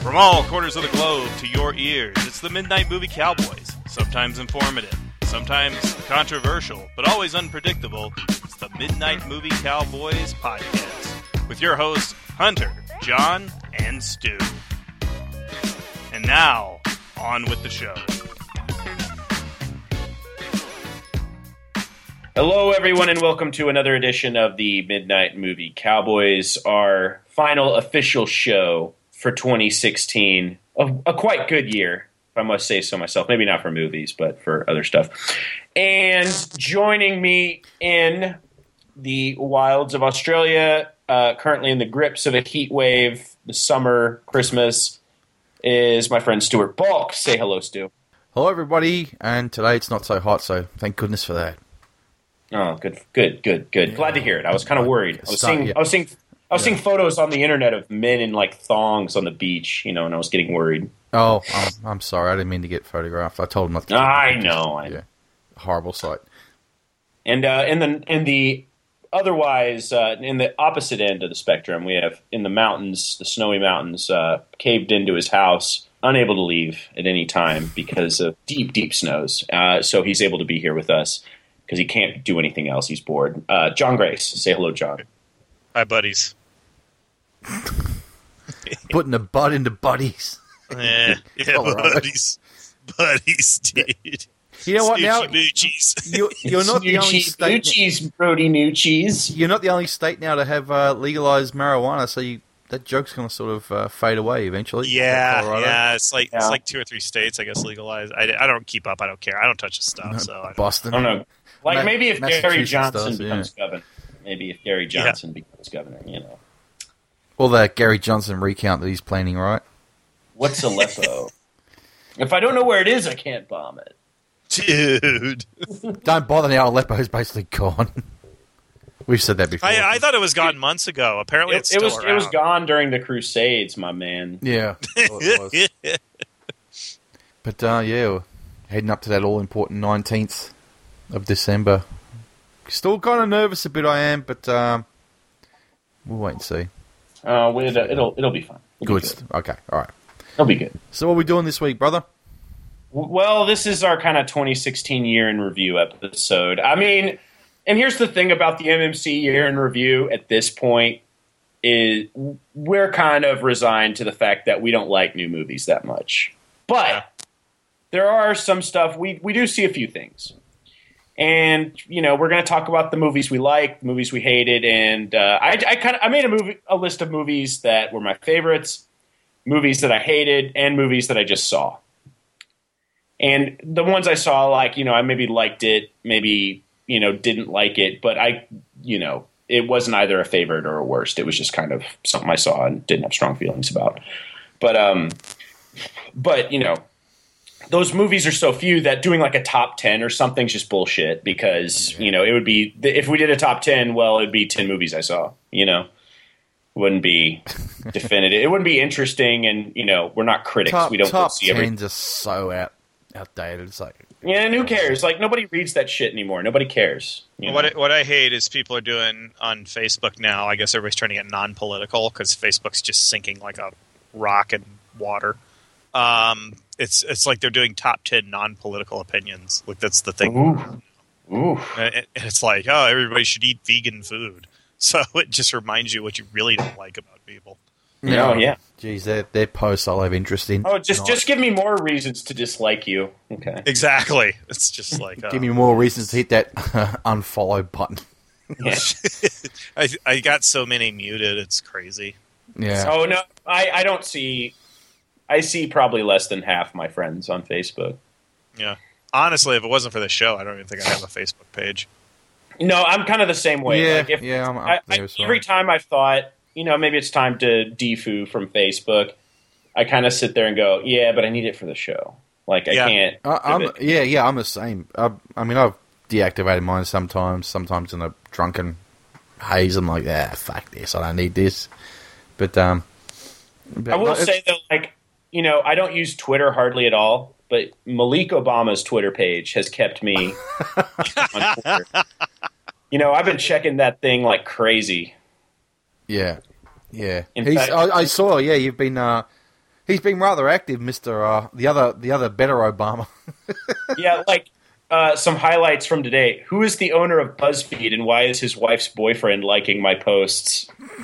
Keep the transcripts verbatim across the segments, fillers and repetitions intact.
From all corners of the globe to your ears, it's the Midnight Movie Cowboys. Sometimes informative, sometimes controversial, but always unpredictable. It's the Midnight Movie Cowboys podcast with your hosts, Hunter, John, and Stu. And now, on with the show. Hello, everyone, and welcome to another edition of the Midnight Movie Cowboys, our final official show for twenty sixteen. A, a quite good year, if I must say so myself. Maybe not for movies, but for other stuff. And joining me in the wilds of Australia, uh, currently in the grips of a heat wave, the summer, Christmas, is my friend Stuart Balk. Say hello, Stu. Hello, everybody, and today it's not so hot, so thank goodness for that. Oh, good, good, good, good. Glad to hear it. I was kind of worried. I was Start, seeing, yeah. I was seeing, I was Yeah. seeing photos on the internet of men in like thongs on the beach, you know, and I was getting worried. Oh, I'm, I'm sorry, I didn't mean to get photographed. I told him not to. I know. I know. Yeah, horrible sight. And uh, in the in the otherwise uh, in the opposite end of the spectrum, we have in the mountains, the snowy mountains, uh, caved into his house, unable to leave at any time because of deep, deep snows. Uh, so he's able to be here with us because he can't do anything else. He's bored. Uh, John Grace, say hello, John. Hi, buddies. Putting the butt into buddies. Yeah, yeah Colorado. buddies. Buddies, dude. You know what? Now Moochies. you, you're not the only Nucci's, state. Nucci's, Brody Nucci's. You're not the only state now to have uh, legalized marijuana, so you, that joke's going to sort of uh, fade away eventually. Yeah, Colorado. yeah. It's like Yeah. it's like two or three states, I guess, legalized. I, I don't keep up. I don't care. I don't touch the stuff. So I don't, Boston. I don't know. Like Ma- maybe if Gary Massachusetts Johnson does, yeah. becomes governor. Maybe if Gary Johnson becomes governor, you know. Well, the Gary Johnson recount that he's planning, right? What's Aleppo? If I don't know where it is, I can't bomb it. dude. Don't bother now. Aleppo's basically gone. We've said that before. I, I thought it was gone months ago. Apparently, It, it's it still was around. it was gone during the Crusades, my man. Yeah. It was. But, uh, yeah, we're heading up to that all-important nineteenth of December. Still kind of nervous a bit, I am, but um, we'll wait and see. Uh, it, it'll it'll be fine. It'll be Good. good. Okay, all right. It'll be good. So what are we doing this week, brother? Well, this is our kind of twenty sixteen year in review episode. I mean, and here's the thing about the M M C year in review at this point is we're kind of resigned to the fact that we don't like new movies that much. But Yeah. there are some stuff we we do see a few things. And, you know, we're going to talk about the movies we liked, the movies we hated, and uh, I, I kind of I made a movie a list of movies that were my favorites, movies that I hated, and movies that I just saw. And the ones I saw, like, you know, I maybe liked it, maybe, you know, didn't like it, but I, you know, it wasn't either a favorite or a worst. It was just kind of something I saw and didn't have strong feelings about. But, um, but, you know, those movies are so few that doing like a top ten or something's just bullshit because, you know, it would be, if we did a top ten, well, it'd be ten movies I saw, you know, wouldn't be definitive. It wouldn't be interesting. And, you know, we're not critics. Top, we don't top see every, tens are so out, outdated. It's like, yeah, and who cares? Like, nobody reads that shit anymore. Nobody cares. You What know? I, what I hate is people are doing on Facebook now. I guess everybody's trying to get non-political because Facebook's just sinking like a rock in water. Um, it's it's like they're doing top ten non-political opinions. Like that's the thing. Ooh. Ooh. And it- and it's like, oh, everybody should eat vegan food. So it just reminds you what you really don't like about people. you Oh, know, yeah. Geez, their, their posts I'll have interest in. Oh, just Not- just give me more reasons to dislike you. Okay. Exactly. It's just like, oh. Give me more reasons to hit that unfollow button. Yeah. I I got so many muted. It's crazy. Yeah. Oh no, I, I don't see. I see probably less than half my friends on Facebook. Yeah. Honestly, if it wasn't for the show, I don't even think I have a Facebook page. No, I'm kind of the same way. Yeah, like if, yeah, I'm up I, there I, as well. every time I've thought, you know, maybe it's time to defoo from Facebook, I kind of sit there and go, yeah, but I need it for the show. Like I Yeah. can't. I, I'm, give it- yeah, yeah, I'm the same. I, I mean, I've deactivated mine sometimes, sometimes in a drunken haze. I'm like, ah, fuck this, I don't need this. But, um... but I will no, it's- say though, like, you know, I don't use Twitter hardly at all, but Malik Obama's Twitter page has kept me on Twitter. You know, I've been checking that thing like crazy. Yeah, yeah. In He's, fact- I, I saw, yeah, you've been... Uh, He's been rather active, Mister Uh, the other, the other better Obama. Yeah, like uh, some highlights from today. Who is the owner of BuzzFeed, and why is his wife's boyfriend liking my posts?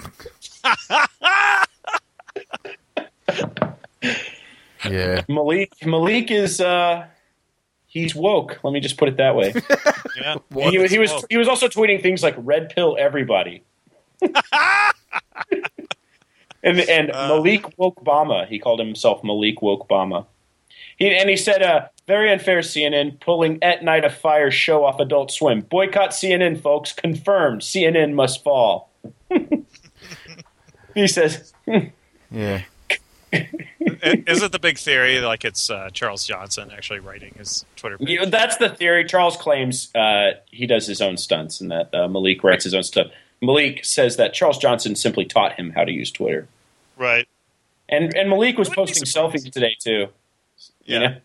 Yeah, Malik. Malik is uh, he's woke. Let me just put it that way. Yeah. And he, he was he was also tweeting things like "red pill everybody," and and Uh. Malik woke Obama. He called himself Malik woke Obama. He and he said, uh, "Very unfair, C N N pulling at night a fire show off Adult Swim. Boycott C N N, folks. Confirmed. C N N must fall." He says, yeah. Is it the big theory like it's uh, Charles Johnson actually writing his Twitter page? yeah, "That's the theory." Charles claims uh, he does his own stunts, and that uh, Malik writes his own stuff. Malik says that Charles Johnson simply taught him how to use Twitter. Right. And and Malik was I wouldn't be posting surprised. selfies today too. Yeah.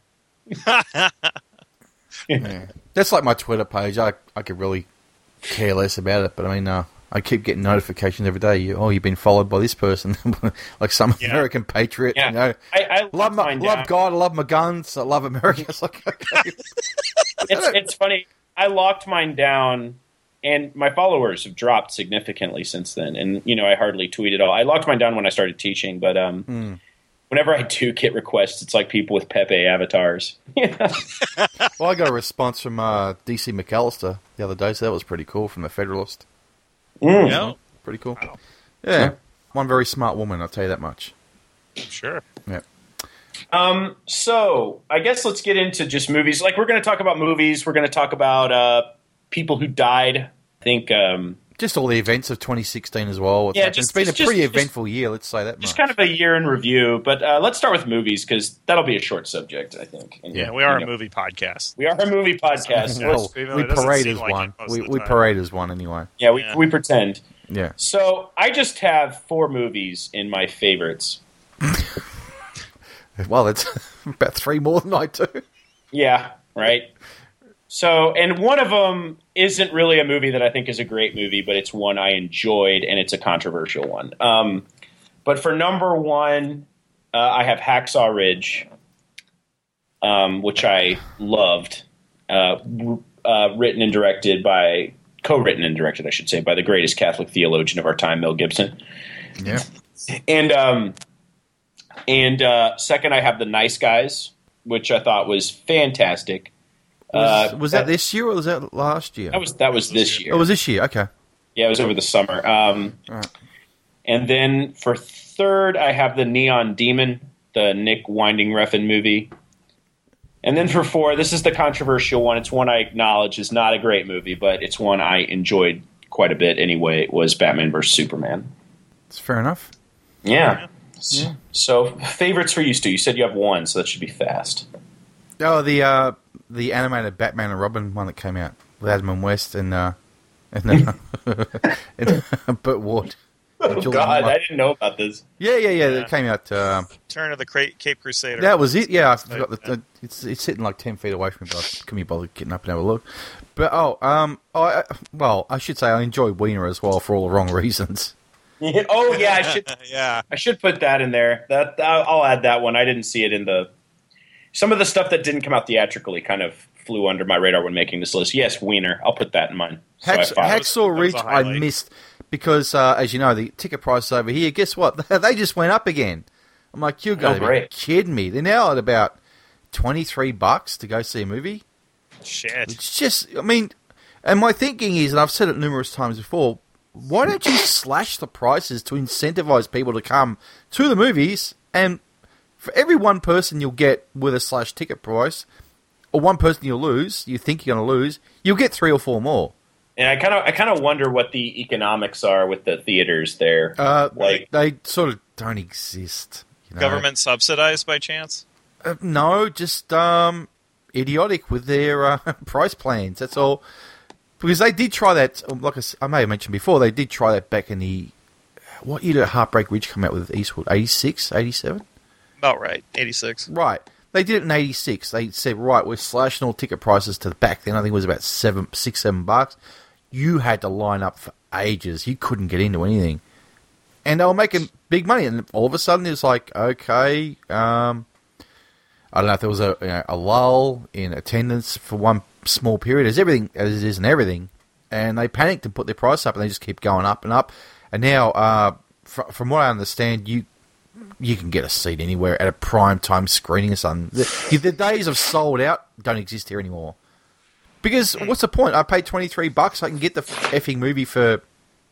Yeah. That's like my Twitter page. I I could really care less about it, but I mean, uh, I keep getting notifications every day. You, oh, you've been followed by this person, like some Yeah. American patriot. Yeah. You know, I, I love my, mine love down. God, I love my guns, I love America. It's like, okay. It's, it's funny. I locked mine down, and my followers have dropped significantly since then. And you know, I hardly tweet at all. I locked mine down when I started teaching, but um, Mm. whenever I do get requests, it's like people with Pepe avatars. Well, I got a response from uh, D C McAllister the other day, so that was pretty cool from the Federalist. Mm. Yeah. Pretty cool. Wow. Yeah, Sure. one very smart woman. I'll tell you that much. Sure. Yeah. Um, so I guess let's get into just movies. Like, we're going to talk about movies. We're going to talk about uh, people who died. I think um, Just all the events of twenty sixteen as well. What's Yeah, happened. just- it's been just- a pretty just- eventful year. Let's say that just much. kind of a year in review. But uh, let's start with movies, because that'll be a short subject, I think. And, Yeah, we are you a know, movie podcast. We are a movie podcast. Yeah. Well, Even though we it doesn't parade seem as like one. it most We, of the we time. parade as one anyway. Yeah, we, Yeah. we pretend. Yeah. So I just have four movies in my favorites. Well, that's about three more than I do. Yeah, right. So, and one of them isn't really a movie that I think is a great movie, but it's one I enjoyed, and it's a controversial one. Um, but for number one, uh, I have Hacksaw Ridge, um, which I loved, uh, uh, written and directed by, co-written and directed, I should say, by the greatest Catholic theologian of our time, Mel Gibson. Yeah. And um, and uh, second, I have The Nice Guys, which I thought was fantastic. Was, Uh, was that this year or was that last year? That was that was this year. Oh, it was this year. Okay. Yeah, it was over the summer. Um, Right. And then for third, I have The Neon Demon, the Nick Winding Refn movie. And then for four, this is the controversial one. It's one I acknowledge is not a great movie, but it's one I enjoyed quite a bit anyway. It was Batman versus Superman. It's fair enough. Yeah. Yeah. So favorites for you, Stu. You said you have one, so that should be fast. Oh, the uh, the animated Batman and Robin one that came out with Adam and West and uh, and, uh, and Burt Ward. Oh, Julian God, Moore. I didn't know about this. Yeah, yeah, yeah. Yeah. That came out. Um, Turn of the Cra- Cape Crusader. that was it. Yeah, I forgot Yeah. that. It's it's sitting like ten feet away from me, but I couldn't be bothered getting up and have a look. But oh, um, oh, I, well, I should say I enjoy Wiener as well for all the wrong reasons. Oh yeah, I should yeah. I should put that in there. That I'll I'll add that one. I didn't see it in the. Some of the stuff that didn't come out theatrically kind of flew under my radar when making this list. Yes, Wiener. I'll put that in mine. So I Hacks, have five. Hacksaw That was Ridge, a I highlight. missed because, uh, as you know, the ticket prices over here. Guess what? They just went up again. I'm like, you're going to be great. kidding me. They're now at about twenty three bucks to go see a movie. Shit. It's just, I mean, and my thinking is, and I've said it numerous times before, why don't you slash the prices to incentivize people to come to the movies? And for every one person you'll get with a slash ticket price, or one person you'll lose, you think you're going to lose, you'll get three or four more. And I kind of I kind of wonder what the economics are with the theaters there. Uh, Like- they sort of don't exist. You know? Government subsidized by chance? Uh, no, just um, idiotic with their uh, price plans. That's all. Because they did try that, like I, s- I may have mentioned before, they did try that back in the... What year did Heartbreak Ridge come out with Eastwood? eighty-six, eighty-seven? About right. eighty-six. Right. They did it in eighty-six. They said, right, we're slashing all ticket prices to the back then. I think it was about seven, six, seven bucks. You had to line up for ages. You couldn't get into anything. and they were making big money, and all of a sudden it's like, okay, um, I don't know if there was a you know, a lull in attendance for one small period, as everything as it is in everything, and they panicked and put their price up, and they just keep going up and up, and now, uh, fr- from what I understand, you you can get a seat anywhere at a prime time screening or something. The, the days of sold out don't exist here anymore. Because what's the point? I paid twenty three bucks. I can get the effing movie for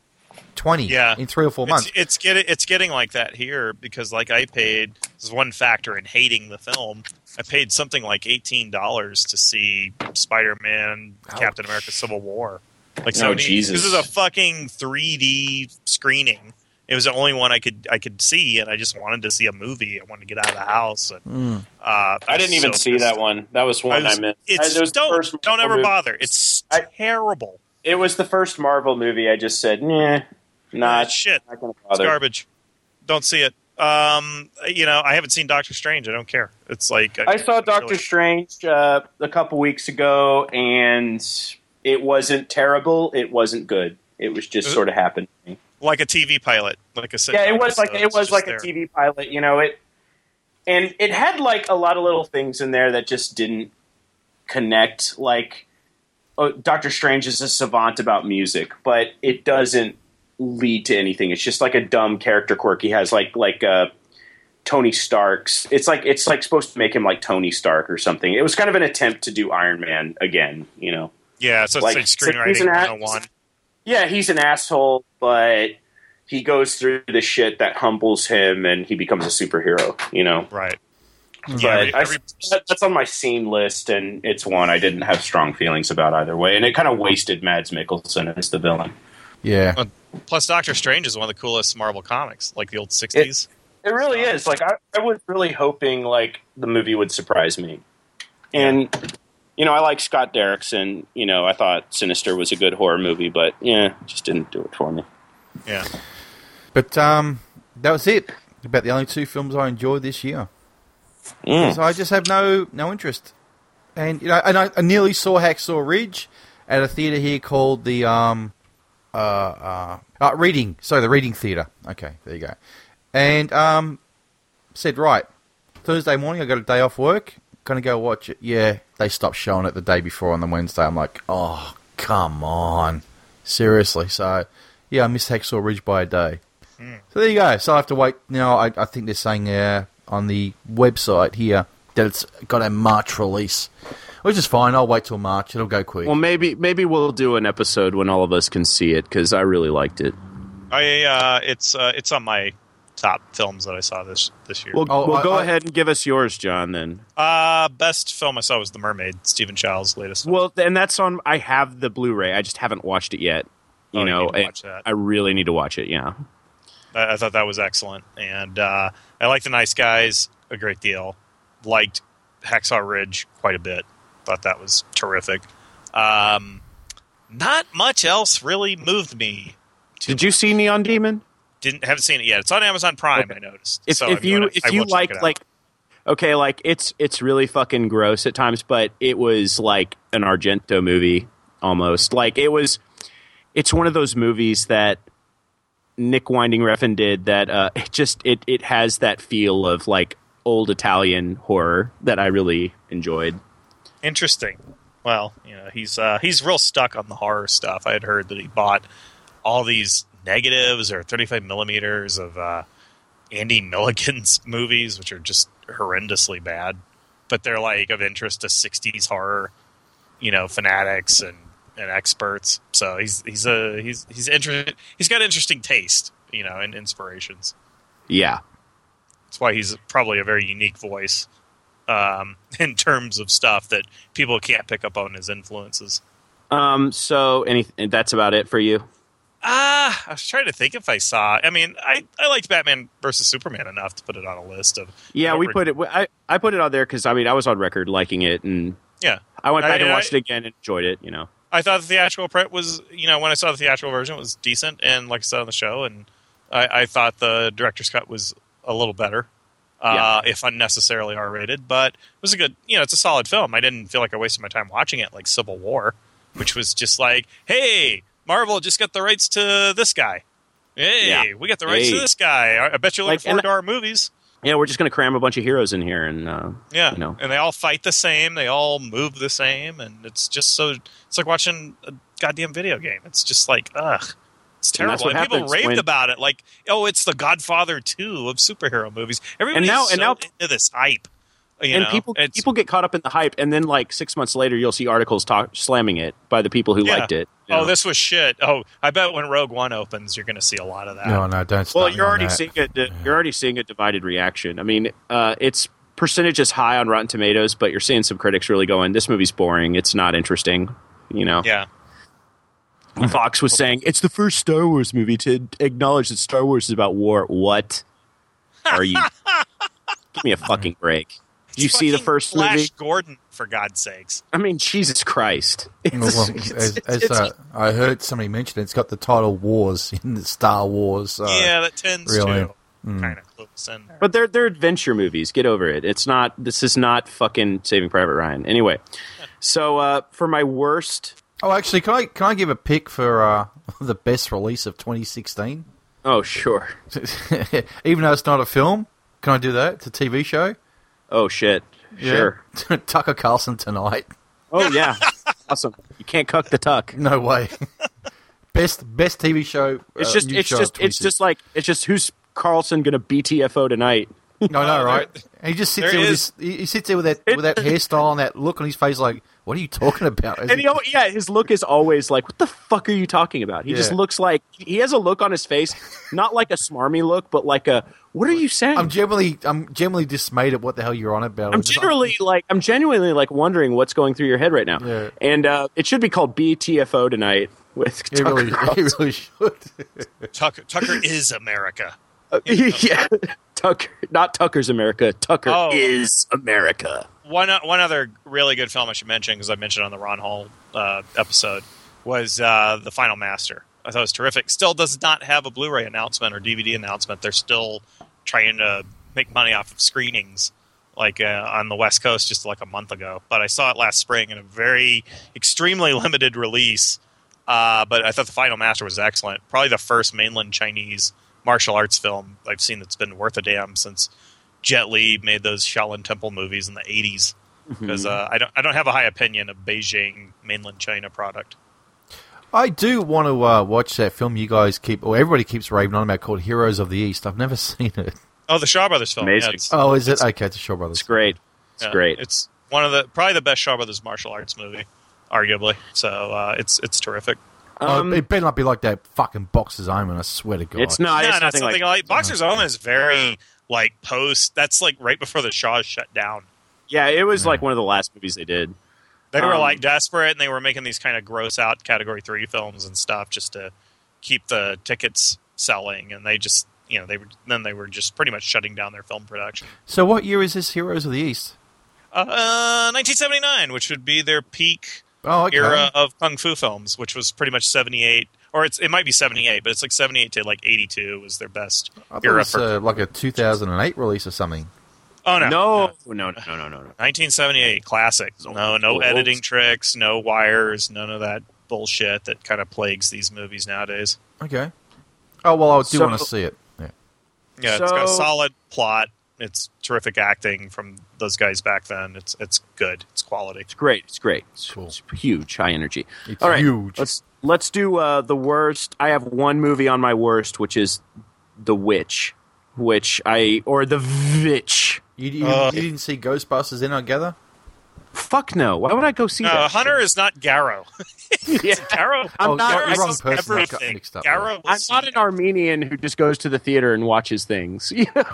twenty yeah. in three or four months. It's, it's getting it's getting like that here because, like, I paid. This is one factor in hating the film. I paid something like eighteen dollars to see Spider-Man, Ouch. Captain America: Civil War. Like, so oh, Jesus. This is a fucking three D screening. It was the only one I could I could see, and I just wanted to see a movie. I wanted to get out of the house. And, mm. uh, I didn't even so see pissed. that one. That was one I, was, I missed. It's, I, it was don't don't ever movie. bother. It's I, terrible. It was the first Marvel movie. I just said, nah, not uh, shit. Not gonna it's garbage. Don't see it. Um, you know, I haven't seen Doctor Strange. I don't care. It's like I, I saw Doctor really... Strange uh, a couple weeks ago, and it wasn't terrible. It wasn't good. It was just sort of happening. Like a T V pilot, like a sitcom. Yeah, it was like so it was like there. a T V pilot, you know it, and it had like a lot of little things in there that just didn't connect. Like, oh, Doctor Strange is a savant about music, but it doesn't lead to anything. It's just like a dumb character quirk he has, like like uh, Tony Stark's. It's like it's like supposed to make him like Tony Stark or something. It was kind of an attempt to do Iron Man again, you know. Yeah, so it's like, like screenwriting so one oh one. Yeah, he's an asshole, but he goes through the shit that humbles him, and he becomes a superhero, you know? Right. But yeah, every, every... I, that's on my scene list, and it's one I didn't have strong feelings about either way, and it kind of wasted Mads Mikkelsen as the villain. Yeah. Uh, plus, Doctor Strange is one of the coolest Marvel comics, like the old sixties. It, it really is. Like, I, I was really hoping, like, the movie would surprise me. And... You know, I like Scott Derrickson. You know, I thought Sinister was a good horror movie, but yeah, just didn't do it for me. Yeah. But um, that was it. About the only two films I enjoyed this year. Mm. So I just have no no interest. And you know, and I, I nearly saw Hacksaw Ridge at a theater here called the um uh uh, uh Reading. Sorry, the Reading Theater. Okay, there you go. And um said right Thursday morning I got a day off work. Gonna go watch it. Yeah, they stopped showing it the day before on the Wednesday. I'm like, oh, come on. Seriously. So, yeah, I missed Hacksaw Ridge by a day. Mm. So there you go. So I have to wait. Now, I, I think they're saying uh, on the website here that it's got a March release, which is fine. I'll wait till March. It'll go quick. Well, maybe maybe we'll do an episode when all of us can see it, because I really liked it. I uh, it's uh, it's on my top films that I saw this this year. Well, oh, well I, go I, ahead and give us yours, John, then. Uh, best film I saw was The Mermaid, Stephen Chow's latest film. Well, and that's on, I have the Blu-ray. I just haven't watched it yet. You oh, know, you need to watch that. I really need to watch it, yeah. I, I thought that was excellent. And uh, I liked The Nice Guys a great deal. Liked Hacksaw Ridge quite a bit. Thought that was terrific. Um, not much else really moved me. Did you see Neon Demon? Didn't haven't seen it yet. It's on Amazon Prime. Okay. I noticed. If, so if you gonna, if I you will check like it out. like okay, like it's it's really fucking gross at times, but it was like an Argento movie almost. Like it was, it's one of those movies that Nick Winding Refn did that uh, it just it it has that feel of like old Italian horror that I really enjoyed. Interesting. Well, you know, he's uh, he's real stuck on the horror stuff. I had heard that he bought all these negatives or thirty-five millimeters of uh, Andy Milligan's movies, which are just horrendously bad, but they're like of interest to sixties horror, you know, fanatics and, and experts. So he's he's a he's he's interested. He's got interesting taste, you know, and inspirations. Yeah, that's why he's probably a very unique voice um, in terms of stuff that people can't pick up on his influences. Um. So, any that's about it for you. Ah, uh, I was trying to think if I saw. I mean, I, I liked Batman versus Superman enough to put it on a list of. Yeah, we put it. I, I put it on there because I mean I was on record liking it, and yeah, I went back I, and watched I, it again and enjoyed it. You know, I thought the theatrical print was, you know, when I saw the theatrical version, it was decent, and like I said on the show, and I, I thought the director's cut was a little better, uh, yeah. if unnecessarily R rated, but it was a good. You know, it's a solid film. I didn't feel like I wasted my time watching it, like Civil War, which was just like, hey. Marvel just got the rights to this guy. Hey, Yeah. we got the rights Hey. to this guy. I I bet you're looking Like, forward and- to our movies. Yeah, we're just going to cram a bunch of heroes in here, and uh, Yeah, you know, and they all fight the same. They all move the same, and it's just so. It's like watching a goddamn video game. It's just like, ugh, it's And that's terrible. what And people happens raved when- about it, like, oh, it's the Godfather two of superhero movies. Everybody's now- so and now- into this hype. You and know? people It's- people get caught up in the hype, and then like six months later, you'll see articles talk, slamming it by the people who Yeah. liked it. you Oh, know? this was shit. Oh, I bet when Rogue One opens, you're going to see a lot of that. No, no, don't start Well, me you're on already that. seeing it. You're already seeing a divided reaction. I mean, uh, its percentage is high on Rotten Tomatoes, but you're seeing some critics really going, "This movie's boring. It's not interesting." You know, Yeah. Fox was saying it's the first Star Wars movie to acknowledge that Star Wars is about war. What are you? Give me a fucking break. Did you It's see the fucking first Flash movie? Gordon, for God's sakes. I mean, Jesus Christ! Well, It's- well, it's- as, it's- as, it's- uh, I heard somebody mention it, it's got the title Wars in the Star Wars. So. yeah, that tends really? to kind of close in there. But they're they're adventure movies. Get over it. It's not. This is not fucking Saving Private Ryan. Anyway, so uh, for my worst. Oh, actually, can I can I give a pick for uh, the best release of twenty sixteen? Oh sure. Even though it's not a film, can I do that? It's a T V show. Oh shit. Sure. Yeah. Tucker Carlson tonight. Oh yeah. Awesome. You can't cuck the tuck. No way. best best T V show. It's uh, just. new It's show of just. It's twenty-six. just like. It's just who's Carlson gonna B T F O tonight? No, no, Oh, right? there- And he just sits there there with is- his, he he sits there with that with that hairstyle and that look on his face, like, what are you talking about? Is And he- he, al- yeah, his look is always like, "What the fuck are you talking about?" He just Yeah. looks like he has a look on his face, not like a smarmy look, but like a, "What are you saying?" I'm generally I'm generally dismayed at what the hell you're on about. I'm just- generally like I'm genuinely like wondering what's going through your head right now. Yeah. And uh, it should be called B T F O tonight with He Tucker really, he Carlson. really should. Tucker, Tucker is America. Uh, yeah, Tucker, not Tucker's America. Tucker Oh. is America. One o- one other really good film I should mention, because I mentioned on the Ron Hall uh, episode, was uh, The Final Master. I thought it was terrific. Still does not have a Blu-ray announcement or D V D announcement. They're still trying to make money off of screenings, like uh, on the West Coast just like a month ago. But I saw it last spring in a very extremely limited release. Uh, but I thought The Final Master was excellent. Probably the first mainland Chinese martial arts film I've seen that's been worth a damn since Jet Li made those Shaolin Temple movies in the eighties. Because uh, I don't, I don't have a high opinion of Beijing mainland China product. I do want to uh, watch that film you guys keep, or everybody keeps raving on about, called Heroes of the East. I've never seen it. Oh, the Shaw Brothers film. Amazing. Yeah, it's, Oh, is it? Okay, it's a Shaw Brothers. It's great. It's yeah, great. It's one of the probably the best Shaw Brothers martial arts movie, arguably. So uh, it's it's terrific. Um, oh, it better not be like that fucking Boxer's Omen, I swear to God. it's not. no, it's not nothing something like. like, Boxer's Omen is very like post. That's like right before the Shaw shut down. Yeah, it was like one of the last movies they did. They were Um, like desperate, and they were making these kind of gross out Category Three films and stuff just to keep the tickets selling. And they just, you know, they were then they were just pretty much shutting down their film production. So what year is this Heroes of the East? Uh, nineteen seventy-nine, which would be their peak Oh, okay. era of kung fu films, which was pretty much seventy-eight, or it's it might be seventy-eight, but it's like seventy-eight to like eighty-two was their best I thought it era was for. uh, like a two thousand eight release or something. oh no, No, no, no, no, no, no. no. nineteen seventy-eight classic. No, no old. editing tricks, no wires, none of that bullshit that kind of plagues these movies nowadays. Okay. Oh, well, I do So- want to see it. Yeah. Yeah, it's got a So- solid plot. It's terrific acting from those guys back then. It's it's good. It's quality. It's great. It's great. It's, Cool. it's huge, high energy. It's All right, huge. Let's let's do uh, the worst. I have one movie on my worst, which is The Witch, which I or The Witch. You, you, Uh, you didn't see Ghostbusters in, I gather? Fuck no. Why would I go see No, that? Hunter is not Garrow. Yeah. Garrow. I'm Oh, not. you're I wrong just- person. I got everything. mixed up. Garrow I'm was not an Armenian who just goes to the theater and watches things. You know?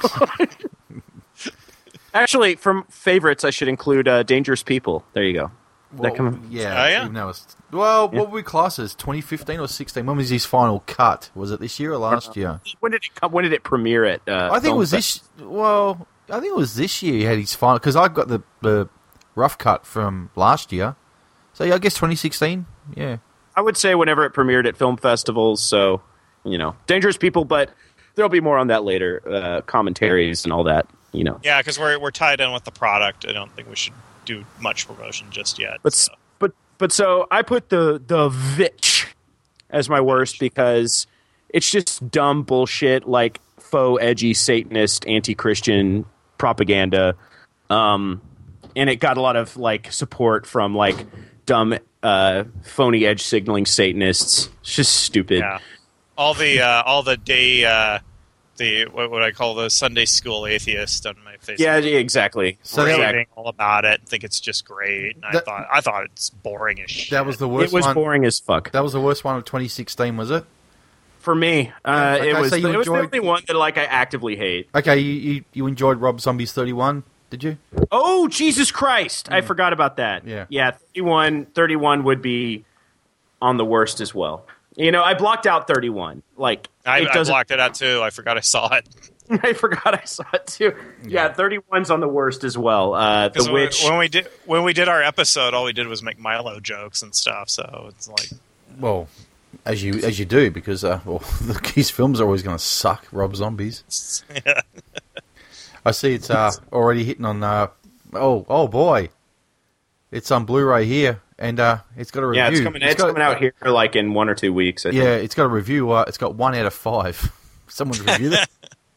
Actually, from favorites, I should include uh, Dangerous People. There you go. Well, that come- yeah. Oh, yeah? Even though it's, well, what were we classes? twenty fifteen or sixteen? When was his final cut? Was it this year or last year? When did it come? When did it premiere at? Uh, I think it Film was Fest? this. Well, I think it was this year. He had his final because I got the, the rough cut from last year. So yeah, I guess twenty sixteen. Yeah. I would say whenever it premiered at film festivals. So, you know, Dangerous People, but there'll be more on that later. Uh, commentaries and all that. You know, Yeah, because we're we're tied in with the product. I don't think we should do much promotion just yet. but so. but but so I put the the Witch as my worst because it's just dumb bullshit, like faux edgy Satanist anti-Christian propaganda. Um, and it got a lot of like support from like dumb, uh, phony edge signaling Satanists. It's just stupid. Yeah. All the uh, all the day uh, the what would I call the Sunday school atheist on my Facebook. Yeah, yeah, exactly. So raving raving all about it, think it's just great. And I That- thought I thought it's boring as shit. That was the It worst was one. boring as fuck. That was the worst one of twenty sixteen, was it? For me, uh, Okay, it was so you it was the enjoyed- only one that like I actively hate. Okay, you, you, you enjoyed Rob Zombie's thirty-one, did you? Oh, Jesus Christ. I forgot about that. Yeah. Yeah, thirty-one, thirty-one would be on the worst as well. You know, I blocked out thirty-one. Like, I, it I doesn't. blocked it out too. I forgot I saw it. I forgot I saw it too. Yeah, thirty-one's on the worst as well. Uh, the Because when, Witch. when we did when we did our episode, all we did was make Milo jokes and stuff. So it's like, Well, as you as you do, because uh, well, his films are always going to suck, Rob Zombies. yeah. I see it's uh, already hitting on... Uh, oh, oh boy. It's on Blu-ray here, and uh, it's got a review. yeah, it's coming. It's, got- coming out here like in one or two weeks. I think. Yeah, it's got a review. Uh, it's got one out of five. Someone's reviewed it.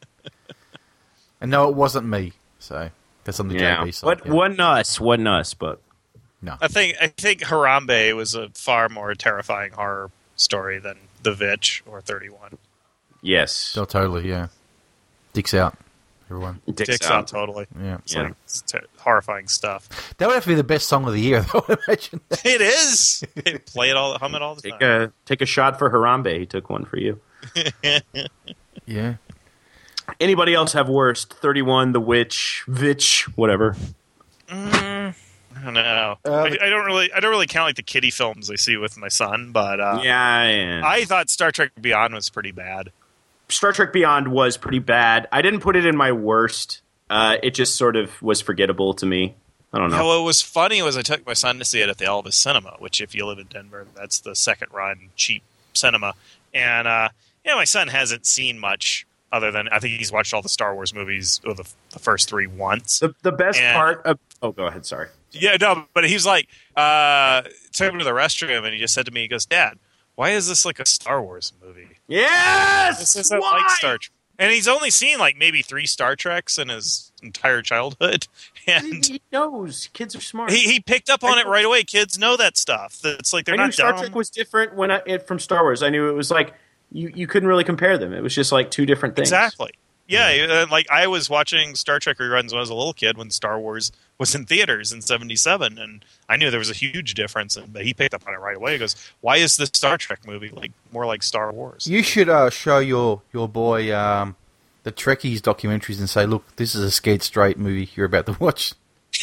And no, it wasn't me. So that's on the Yeah. J B side. What? yeah. Wasn't us. Wasn't us. But No. I think I think Harambe was a far more terrifying horror story than The Vitch or thirty-one. yes, Oh, totally, yeah. Dicks out, everyone. Dicks, Dicks out. out totally. Yeah. It's Yeah. like it's ter- horrifying stuff. That would have to be the best song of the year, though, I imagine. It is. Play it all, hum it all the Take time. a take a shot for Harambe. He took one for you. Yeah. Anybody else have worst? thirty-one, The Witch, Vitch, whatever. I don't know. Uh, I, I don't really. I don't really count like the kiddie films I see with my son, but uh, yeah, yeah. I thought Star Trek Beyond was pretty bad. Star Trek Beyond was pretty bad. I didn't put it in my worst. Uh, it just sort of was forgettable to me. I don't know. Now, what was funny was I took my son to see it at the Elvis Cinema, which, if you live in Denver, that's the second run cheap cinema. And uh, yeah, my son hasn't seen much other than I think he's watched all the Star Wars movies, or the, the first three once. The the best And- part of oh, go ahead. Sorry. Yeah, no, but he's like, uh, took him to the restroom, and he just said to me, he goes, "Dad, why is this like a Star Wars movie? Yes. This isn't Why? like Star Trek." And he's only seen like maybe three Star Treks in his entire childhood, and He knows kids are smart. he, he picked up on it right away. Kids know that stuff. It's like they're I knew not Star dumb. Trek was different when I, it, from Star Wars. I knew it was like you, you couldn't really compare them. It was just like two different things. Exactly. Yeah, uh, like I was watching Star Trek reruns when I was a little kid when Star Wars was in theaters in seventy-seven, and I knew there was a huge difference, and, but he picked up on it right away. He goes, "Why is this Star Trek movie like more like Star Wars?" You should uh, show your, your boy um, the Trekkies documentaries and say, look, this is a scared straight movie you're about to watch.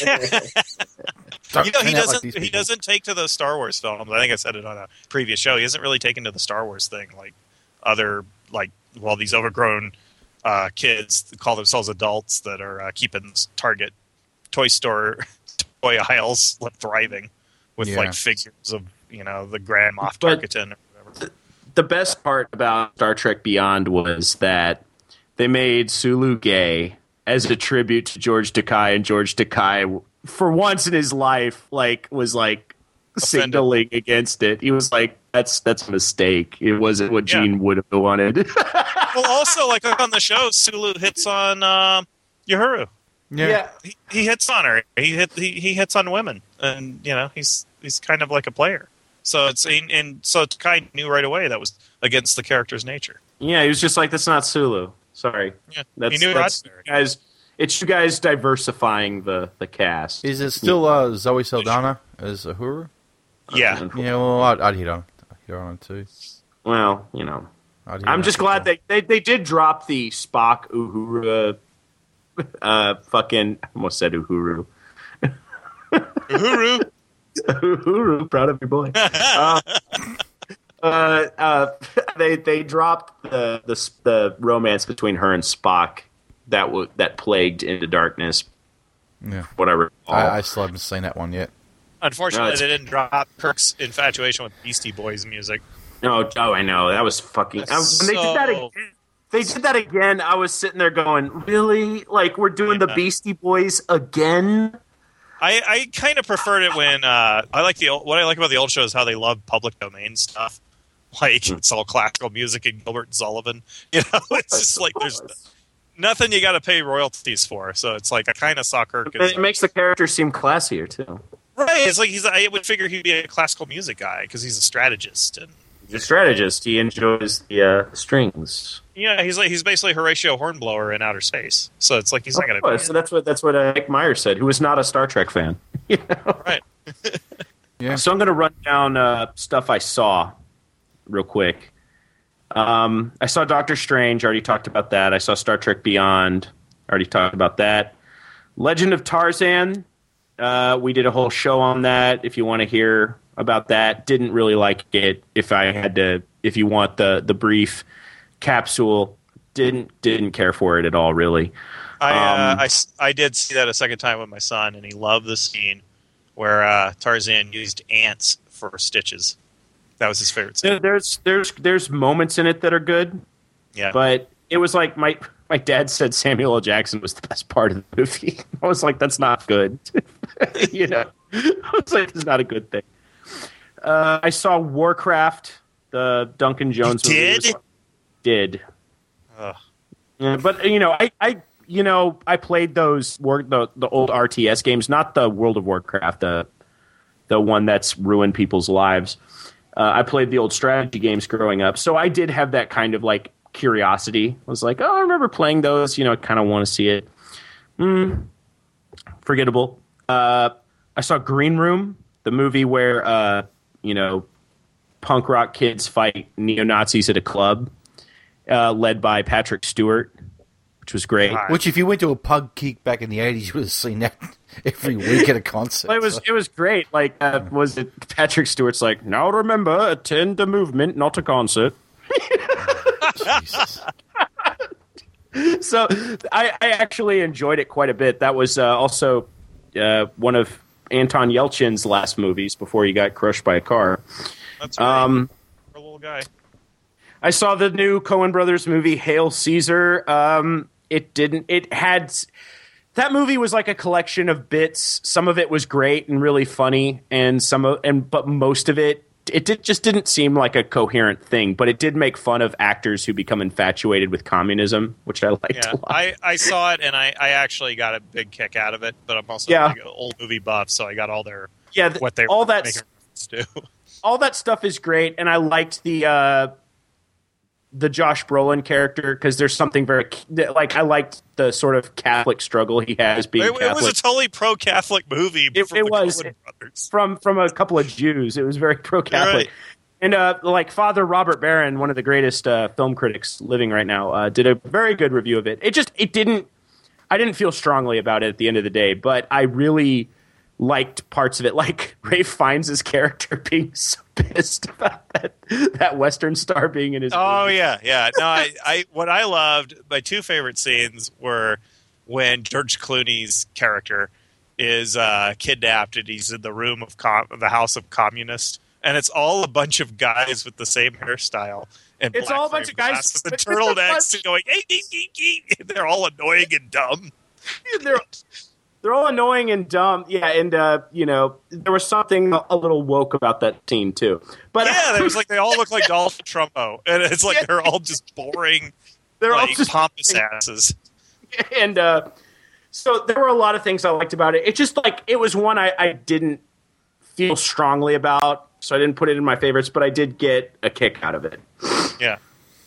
Don't You know, he turn out like doesn't. these he people. doesn't take to the Star Wars films. I think I said it on a previous show. He hasn't really taken to the Star Wars thing like other like well these overgrown uh, kids that call themselves adults that are uh, keeping Target toy store toy aisles thriving with Yeah. like figures of you know the Grand Moff But- Tarkatan or whatever. The best part about Star Trek Beyond was that they made Sulu gay as a tribute to George Takei, and George Takei, for once in his life, like was like Offended. signaling against it. He was like, "That's that's a mistake. It wasn't what Yeah. Gene would have wanted." Well, also like on the show, Sulu hits on uh, Uhuru. Yeah. He, he hits on her. He hit he, he hits on women, and you know he's he's kind of like a player. So it's and, and so Takai knew right away that was against the character's nature. Yeah, he was just like, "That's not Sulu." Sorry, Yeah, that's, he knew that's Roddenberry. you guys. It's you guys diversifying the the cast. Is it still uh, Zoe Saldana as Uhuru? Yeah, Yeah, well, I'd, I'd hit on I'd hit on it too. Well, you know, I'd hit I'm on just it glad too. they, they they did drop the Spock Uhuru. Uh, fucking I almost said Uhuru. Uhuru. Uhuru, proud of your boy. uh, uh, uh, they they dropped the, the the romance between her and Spock that w- that plagued Into Darkness. Yeah. Whatever. I, I still haven't seen that one yet. Unfortunately, No, it's- they didn't drop Kirk's infatuation with Beastie Boys music. No, oh, I know that was fucking. I, when they did that So- again, they did that again. I was sitting there going, "Really? Like we're doing the Yeah. Beastie Boys again?" I, I kind of preferred it when uh, I like the old, what I like about the old show is how they love public domain stuff. Like it's all classical music and Gilbert and Sullivan. You know, it's just like there's nothing you got to pay royalties for. So it's like I kind of saw Kirk. As, it makes the character seem classier too. Right? It's like he's. I would figure he'd be a classical music guy because he's a strategist and he's a strategist. He enjoys the uh, strings. Yeah, he's like he's basically Horatio Hornblower in outer space. So it's like he's not going to. Oh, so that's what that's what uh, Mike Myers said, who was not a Star Trek fan. You know? Right. Yeah. So I'm going to run down uh, stuff I saw real quick. Um, I saw Doctor Strange. Already talked about that. I saw Star Trek Beyond. Already talked about that. Legend of Tarzan. Uh, we did a whole show on that. If you want to hear about that, didn't really like it. If I had to, if you want the the brief capsule, didn't didn't care for it at all. Really. I, uh, Um, I I did see that a second time with my son, and he loved the scene where uh, Tarzan used ants for stitches. That was his favorite scene. There- There's there's there's moments in it that are good, Yeah, but it was like my my dad said Samuel L. Jackson was the best part of the movie. I was like, that's not good. You know, I was like, it's not a good thing. Uh, I saw Warcraft, the Duncan Jones You movie. did? It was- Did. Ugh. Yeah, but you know, I, I you know I played those war, the the old R T S games, not the World of Warcraft, the the one that's ruined people's lives. Uh, I played the old strategy games growing up, so I did have that kind of like curiosity. I was like, oh, I remember playing those. You know, I kind of want to see it. Mm, forgettable. Uh, I saw Green Room, the movie where uh, you know punk rock kids fight neo Nazis at a club, uh, led by Patrick Stewart, which was great. God. Which, if you went to a pug kick back in the eighties, you would have seen that every week at a concert. Well, it was it was great. Like, uh, was it Patrick Stewart's like, now remember, attend a movement, not a concert. Jesus. So I, I actually enjoyed it quite a bit. That was uh, also uh, one of Anton Yelchin's last movies before he got crushed by a car. That's right. Um, Poor little guy. I saw the new Coen Brothers movie, Hail Caesar. Um, it didn't. It had that movie was like a collection of bits. Some of it was great and really funny, and some of and but most of it, it did, just didn't seem like a coherent thing. But it did make fun of actors who become infatuated with communism, which I liked Yeah, a lot. I, I saw it and I, I actually got a big kick out of it. But I'm also Yeah. like an old movie buff, so I got all their yeah, th- what they all were that making reference to. all that stuff is great, and I liked the uh, the Josh Brolin character because there's something very like I liked the sort of Catholic struggle he has being It, it Catholic. was a totally pro-Catholic movie. It- from it the was. Coen Brothers. from from a couple of Jews. It was very pro-Catholic. Right. And uh, like Father Robert Barron, one of the greatest uh, film critics living right now, uh, did a very good review of it. It just it didn't. I didn't feel strongly about it at the end of the day, but I really liked parts of it, like Rafe Fiennes' character being so pissed about that that Western star being in his. Oh movie. yeah, yeah. No, I, I what I loved. My two favorite scenes were when George Clooney's character is uh, kidnapped and he's in the room of com- the House of Communists, and it's all a bunch of guys with the same hairstyle. And It's black all a bunch frame of guys glasses and with- turtlenecks and going, hey, ding, ding, ding. They're all annoying and dumb. they're they're all annoying and dumb. Yeah, and uh, you know there was something a little woke about that scene too. But Yeah, it was like they all look like Donald Trumpo, and it's like Yeah. they're all just boring, they're all like just pompous asses. and uh, so there were a lot of things I liked about it. It just like it was one I, I didn't feel strongly about, so I didn't put it in my favorites, but I did get a kick out of it. Yeah.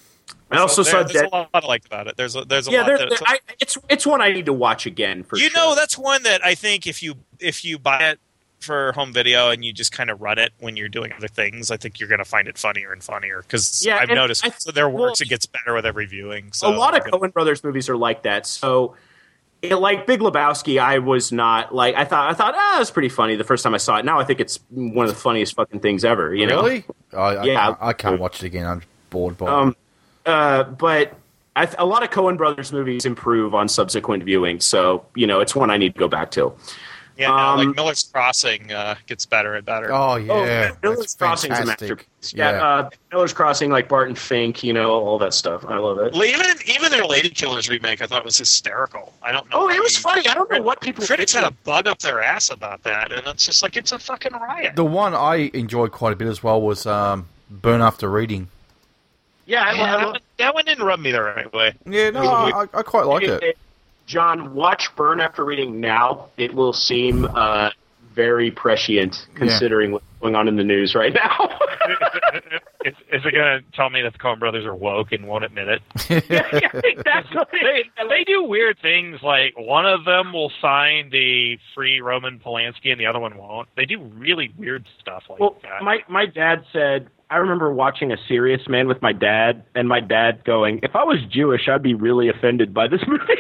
I also So saw there- there's Dead. a lot I liked about it. There's a, there's a Yeah, lot there, that there- I, it's it's one I need to watch again for you sure. know, that's one that I think if you if you buy it for home video and you just kind of run it when you're doing other things, I think you're going to find it funnier and funnier because Yeah, I've and noticed I- so their works well, it gets better with every viewing. So a lot of I'm gonna- Coen Brothers movies are like that. So, it, like Big Lebowski, I was not like I thought. I thought ah, it was pretty funny the first time I saw it. Now I think it's one of the funniest fucking things ever. You know, Really? I, I, Yeah. I, I can't watch it again. I'm bored by Um, it. uh, but I th- a lot of Coen Brothers movies improve on subsequent viewing. So you know, it's one I need to go back to. yeah, no, um, like Miller's Crossing uh, gets better and better. Oh, yeah. Oh, that's Miller's Crossing's a fantastic. masterpiece. Yeah, Uh, Miller's Crossing, like Barton Fink, you know, all that stuff. I love it. Well, even even their Lady Killers remake, I thought was hysterical. I don't know. Oh, it was why- funny. I don't know what people Critics had a bug up their ass about that, and it's just like it's a fucking riot. The one I enjoyed quite a bit as well was um, Burn After Reading. Yeah, I, Yeah, I that, love one, that one didn't rub me the right way. Yeah, no, I, I quite like it. John, watch Burn After Reading now. It will seem uh, very prescient considering yeah. what's going on in the news right now. is, is it going to tell me that the Coen brothers are woke and won't admit it? yeah, yeah, exactly. They, they do weird things like one of them will sign the free Roman Polanski and the other one won't. They do really weird stuff like well, that. My, my dad said, I remember watching A Serious Man with my dad, and my dad going, if I was Jewish, I'd be really offended by this movie.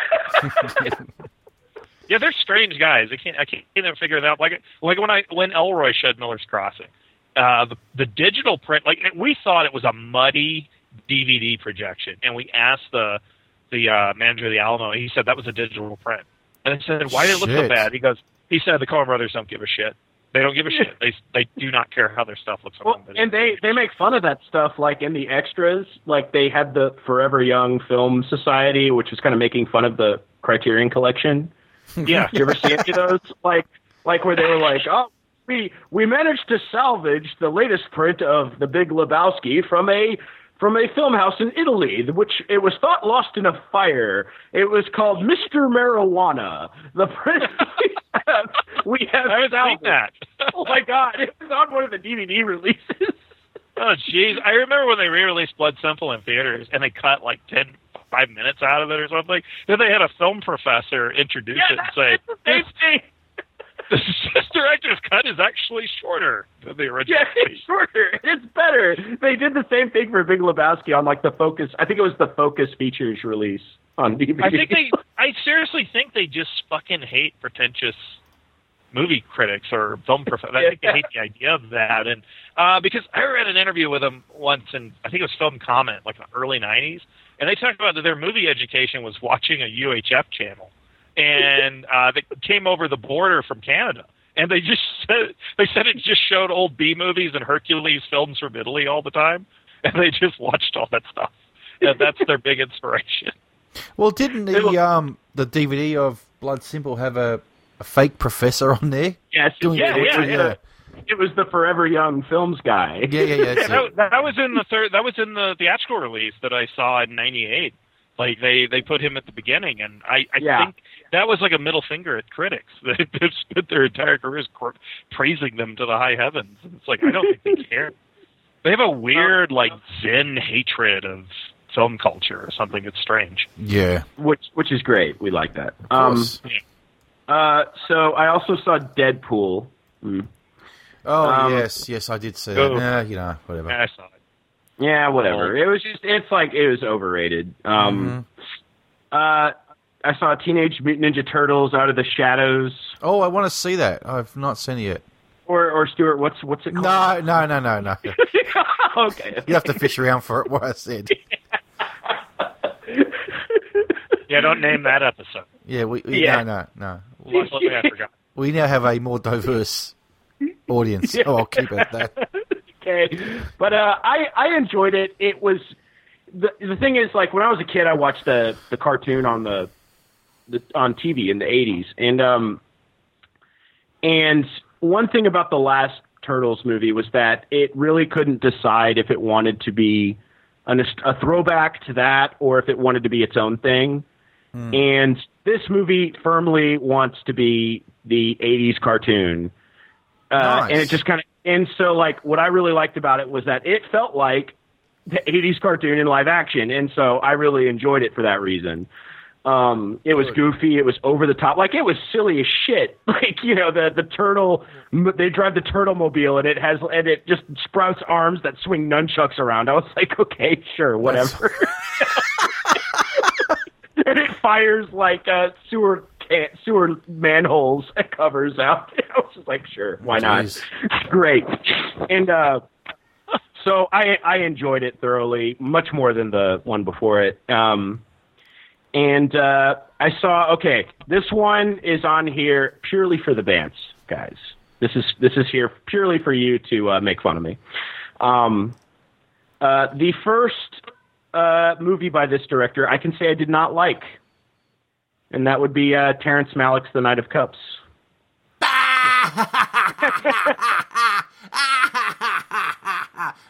Yeah, they're strange guys. I can't I can't even figure it out. Like like when I when Elroy showed Miller's Crossing, uh, the the digital print, like we thought it was a muddy D V D projection, and we asked the the uh, manager of the Alamo. He said that was a digital print, and I said, why did it look so Shit. bad? He goes, he said the Coen brothers don't give a shit. They don't give a shit. They they do not care how their stuff looks. Well, and they, they make fun of that stuff, like in the extras. Like they had the Forever Young Film Society, which was kind of making fun of the Criterion Collection. Yeah, did you ever see any of those? Like like where they were like, oh, we we managed to salvage the latest print of The Big Lebowski from a from a film house in Italy, which it was thought lost in a fire. It was called Mister Marijuana. The print we have, we have I haven't seen salvaged. that. Oh my God! It was on one of the D V D releases. Oh jeez, I remember when they re-released Blood Simple in theaters, and they cut like ten, five minutes out of it or something. Then they had a film professor introduce Yeah, it and say, it's the same thing. "This, this director's cut is actually shorter than the original." Yeah, it's shorter. It's better. They did the same thing for Big Lebowski on like the Focus. I think it was the Focus Features release on D V D. I think they. I seriously think they just fucking hate pretentious movie critics or film professors. I think they hate the idea of that, and uh, because I read an interview with them once, and I think it was Film Comment, like in the early nineties, and they talked about that their movie education was watching a U H F channel, and uh, they came over the border from Canada, and they just said they said it just showed old B movies and Hercules films from Italy all the time, and they just watched all that stuff, and that's their big inspiration. Well, didn't the um the D V D of Blood Simple have a, a fake professor on there? Yes, Doing yeah, the- yeah, yeah. yeah. It was the Forever Young Films guy. Yeah, yeah, yeah. Yeah, so- that, that was in the third. That was in the theatrical release that I saw in ninety-eight. Like they, they put him at the beginning, and I, I Yeah. think that was like a middle finger at critics. They, they've spent their entire careers cor- praising them to the high heavens. And it's like I don't think they care. They have a weird like Zen hatred of film culture or something. It's strange. yeah. which which is great. We like that. Of Um, course. uh, so I also saw Deadpool. Mm. Oh, um, yes, yes, I did see that. Oh. Nah, you know, whatever. I saw it. Yeah, whatever. It was just, it's like, it was overrated. Um, uh, I saw Teenage Mutant Ninja Turtles Out of the Shadows. Oh, I want to see that. I've not seen it yet. Or, or Stuart, what's, what's it called? No, no, no, no, no. Okay. You have to fish around for it, what I said. Yeah, don't name that episode. Yeah, we, we Yeah. no, no, no. Well, something I forgot. We now have a more diverse audience. Oh, I'll keep it at that. Okay. But, uh, I, I enjoyed it. It was, the, the thing is, like, when I was a kid, I watched the, the cartoon on the, the, on T V in the eighties. And, um, and one thing about the last Turtles movie was that it really couldn't decide if it wanted to be an, a throwback to that or if it wanted to be its own thing. Hmm. And this movie firmly wants to be the eighties cartoon. Uh, Nice. And it just kind of, and so like what I really liked about it was that it felt like the eighties cartoon in live action. And so I really enjoyed it for that reason. Um, it was Good. goofy. It was over the top. Like it was silly as shit. Like, you know, the, the turtle, they drive the turtle mobile and it has, and it just sprouts arms that swing nunchucks around. I was like, okay, sure, whatever. And it fires like uh, sewer can- sewer manholes and covers out. I was just like, sure, why Jeez. not? Great. And uh, so I I enjoyed it thoroughly, much more than the one before it. Um, and uh, I saw, okay, this one is on here purely for the Vance guys. This is this is here purely for you to uh, make fun of me. Um, uh, the first uh, movie by this director, I can say I did not like, and that would be uh, Terrence Malick's The Knight of Cups.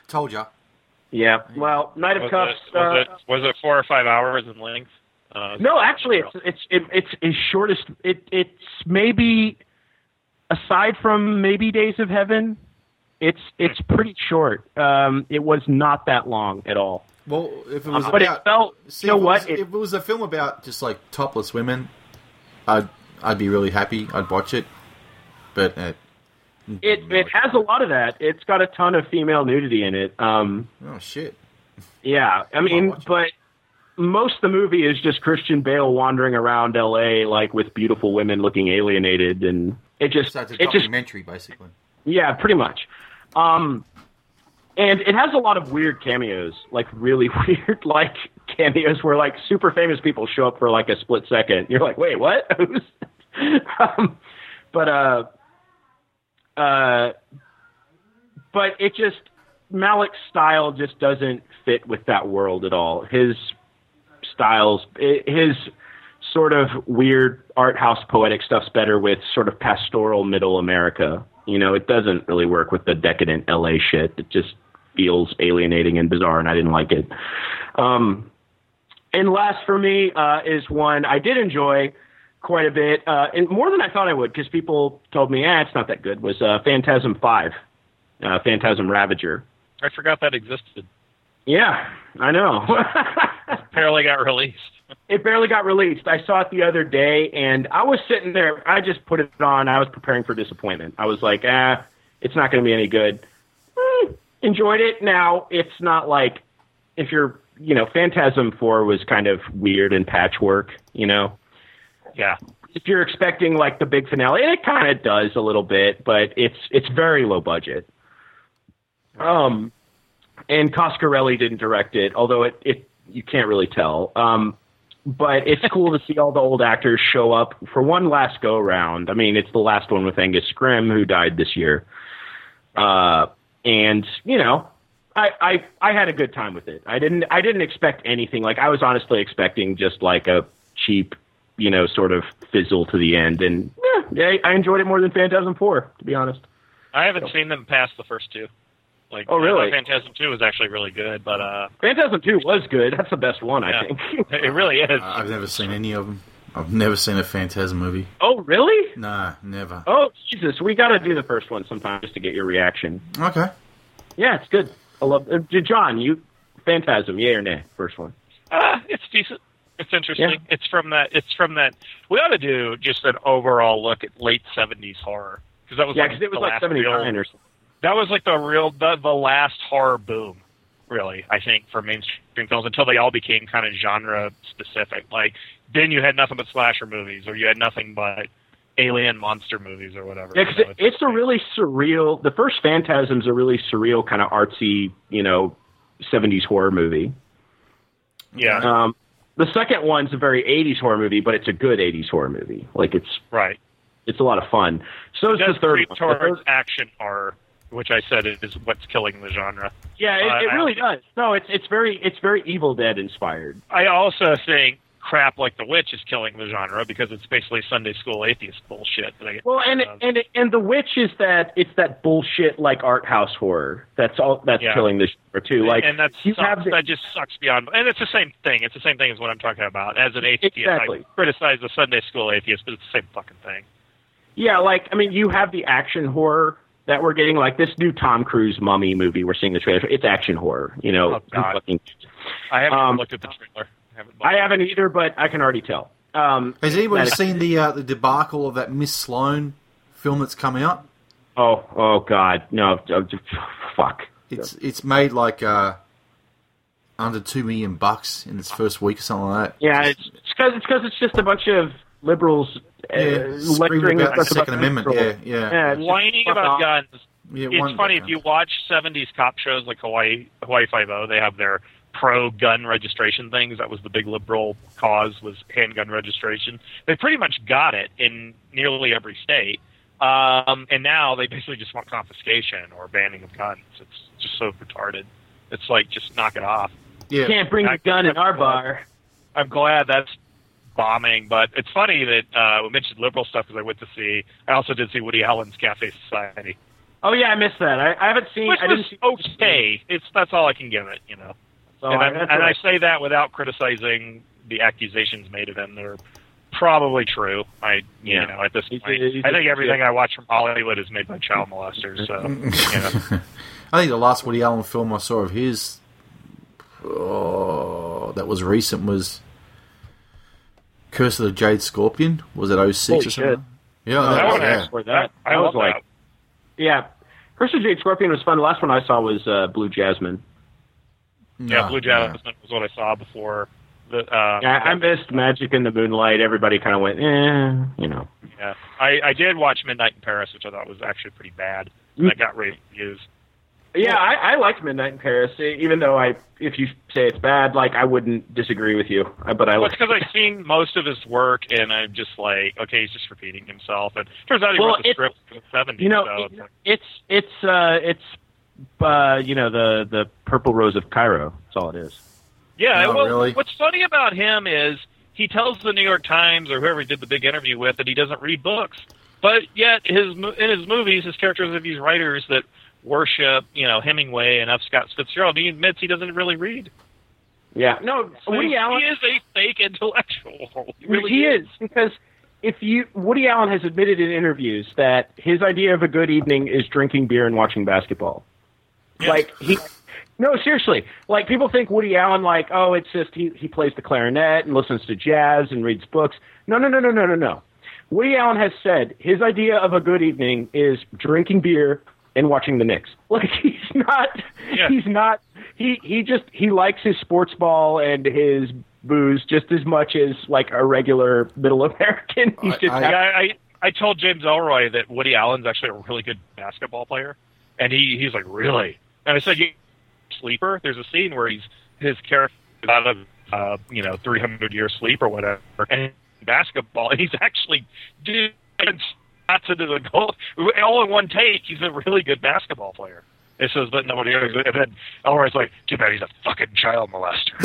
Told ya. Yeah. Well, Night of Was, Cups. it, was, uh, it, was it four or five hours in length? Uh, no, actually, it's it's it, it's as short as it. It's maybe aside from maybe Days of Heaven, it's it's pretty short. Um, it was not that long at all. Well, if it was Uh, about, but it felt. see, You know if it what? was- It- if it was a film about just like topless women, I'd I'd be really happy. I'd watch it. But uh, It no, it has a lot of that. It's got a ton of female nudity in it. Um, Oh shit! yeah, I mean, watch it. but most of the movie is just Christian Bale wandering around L A like with beautiful women looking alienated, and it just So it's a it just documentary, basically. yeah, pretty much. Um, and it has a lot of weird cameos, like really weird like cameos where like super famous people show up for like a split second. You're like, wait, what? Who's? um, but uh. Uh, but it just Malick's style just doesn't fit with that world at all. His styles, his sort of weird art house poetic stuff's better with sort of pastoral middle America. You know, it doesn't really work with the decadent L A shit. It just feels alienating and bizarre, and I didn't like it. Um, and last for me uh, is one I did enjoy quite a bit, uh, and more than I thought I would, because people told me, eh, it's not that good, was uh, Phantasm five, uh, Phantasm Ravager. I forgot that existed. Yeah, I know. Apparently got released. It barely got released. I saw it the other day, and I was sitting there. I just put it on. I was preparing for disappointment. I was like, ah, it's not going to be any good. Mm, enjoyed it. Now, it's not like if you're, you know, Phantasm four was kind of weird and patchwork, you know. Yeah. If you're expecting like the big finale, and it kind of does a little bit, but it's it's very low budget. Um, and Coscarelli didn't direct it, although it, it you can't really tell. Um, but it's cool to see all the old actors show up for one last go round. I mean, it's the last one with Angus Scrimm, who died this year. Uh, and you know, I, I I had a good time with it. I didn't I didn't expect anything. Like I was honestly expecting just like a cheap, you know, sort of fizzle to the end. And yeah, I enjoyed it more than Phantasm four, to be honest. I haven't seen them past the first two. Like, Oh, really? Phantasm two was actually really good, but uh, Phantasm two was good. That's the best one, I yeah. think. It really is. I've never seen any of them. I've never seen a Phantasm movie. Oh, really? Nah, never. Oh, Jesus. We got to do the first one sometime just to get your reaction. Okay. Yeah, it's good. I love uh, John, you, Phantasm, yay or nay? First one. Uh, it's decent. It's interesting. Yeah. It's from that. It's from that. We ought to do just an overall look at late seventies horror, because that was Yeah, like because it was the like last seventy-nine real, or something. That was like the real the, the last horror boom, really. I think for mainstream films until they all became kind of genre specific. Like then you had nothing but slasher movies, or you had nothing but alien monster movies, or whatever. Yeah, 'cause You know, it, it's a really surreal. The first Phantasm's a really surreal, kind of artsy, you know, seventies horror movie. yeah, Um, the second one's a very eighties horror movie, but it's a good eighties horror movie. Like it's right. it's a lot of fun. So is It the does third creep one. The towards third- action horror, which I said is what's killing the genre. yeah, it, Uh, it I really also- does. No, it's it's very it's very Evil Dead inspired. I also think crap like The Witch is killing the genre because it's basically Sunday school atheist bullshit. That I get Well, and tired of. and and the Witch is that it's that bullshit like art house horror. That's all that's Yeah. killing the genre too. Like and that you sucks. have the, that just sucks beyond. And it's the same thing. It's the same thing as what I'm talking about. As an atheist, Exactly. I criticize the Sunday school atheist, but it's the same fucking thing. yeah, like I mean, you have the action horror that we're getting. Like this new Tom Cruise Mummy movie, we're seeing the trailer. It's action horror. You know, Oh, God. fucking- I haven't Um, looked at the trailer. I haven't. I haven't either, but I can already tell. Um, Has anybody that- seen the uh, the debacle of that Miss Sloane film that's come out? Oh, oh God, no! oh, just- Fuck. It's it's made like uh, under two million bucks in its first week or something like that. Yeah, it's because it's because it's just a bunch of liberals uh, Yeah, screaming lecturing about the us Second about Amendment. control. Yeah, yeah. Yeah, it's just Whining fuck about off. guns. Yeah, It's one funny if background. you watch seventies cop shows like Hawaii Hawaii Five-O, they have their pro-gun registration things. That was the big liberal cause, was handgun registration. They pretty much got it in nearly every state. Um, and now they basically just want confiscation or banning of guns. It's just so retarded. It's like, just knock it off. Yeah. Can't bring I- a gun in our bar. I'm glad that's bombing, but it's funny that uh, we mentioned liberal stuff because I went to see, I also did see Woody Allen's Cafe Society. Oh yeah, I missed that. I, I haven't seen. Which I didn't was see okay. It's that's all I can give it, you know. So and I, I, and I say that without criticizing the accusations made of him. They're probably true. I, you Yeah. know, at this He's point, a- he's I a- think everything I watch from Hollywood is made by child molesters. So, you know. I think the last Woody Allen film I saw of his, oh, that was recent, was Curse of the Jade Scorpion. Was it oh six Holy or something? shit. Yeah, that that was, one yeah. For that, I that love was like, that. yeah. Curse of Jade Scorpion was fun. The last one I saw was uh, Blue Jasmine. Yeah, No, Blue no. Jasmine was what I saw before. The, uh, Yeah, I missed Magic in the Moonlight. Everybody kind of went, eh, you know. yeah. I, I did watch Midnight in Paris, which I thought was actually pretty bad. And that got rave reviews. Yeah, I, I liked Midnight in Paris, even though I, if you say it's bad, like I wouldn't disagree with you. I- But I Well, like. it's because I've seen most of his work, and I'm just like, okay, he's just repeating himself. And turns out he Well, wrote the it- script in the seventies. You know, so it's like, it's it's uh, it's uh, you know the the Purple Rose of Cairo. That's all it is. yeah, Oh, well, really? what's funny about him is he tells the New York Times or whoever he did the big interview with that he doesn't read books. But yet, his mo- in his movies, his characters are these writers that worship, you know, Hemingway and F. Scott Fitzgerald. He admits he doesn't really read. Yeah, no, So Woody he, Allen. he is a fake intellectual. He really he is because if you Woody Allen has admitted in interviews that his idea of a good evening is drinking beer and watching basketball. Like he, no, seriously. Like people think Woody Allen, like, oh, it's just he he plays the clarinet and listens to jazz and reads books. No, no, no, no, no, no, no. Woody Allen has said his idea of a good evening is drinking beer and watching the Knicks. Like he's not, Yeah. he's not. He he just he likes his sports ball and his booze just as much as like a regular middle American. He's I- just I- Yeah, I, I I told James Elroy that Woody Allen's actually a really good basketball player, and he he's like, really? And I said, you sleeper. There's a scene where he's his character is out of uh, you know three hundred year sleep or whatever, and basketball, and he's actually doing shots into the goal all in one take. He's a really good basketball player. It says, but nobody. And then Elroy's like, too bad he's a fucking child molester.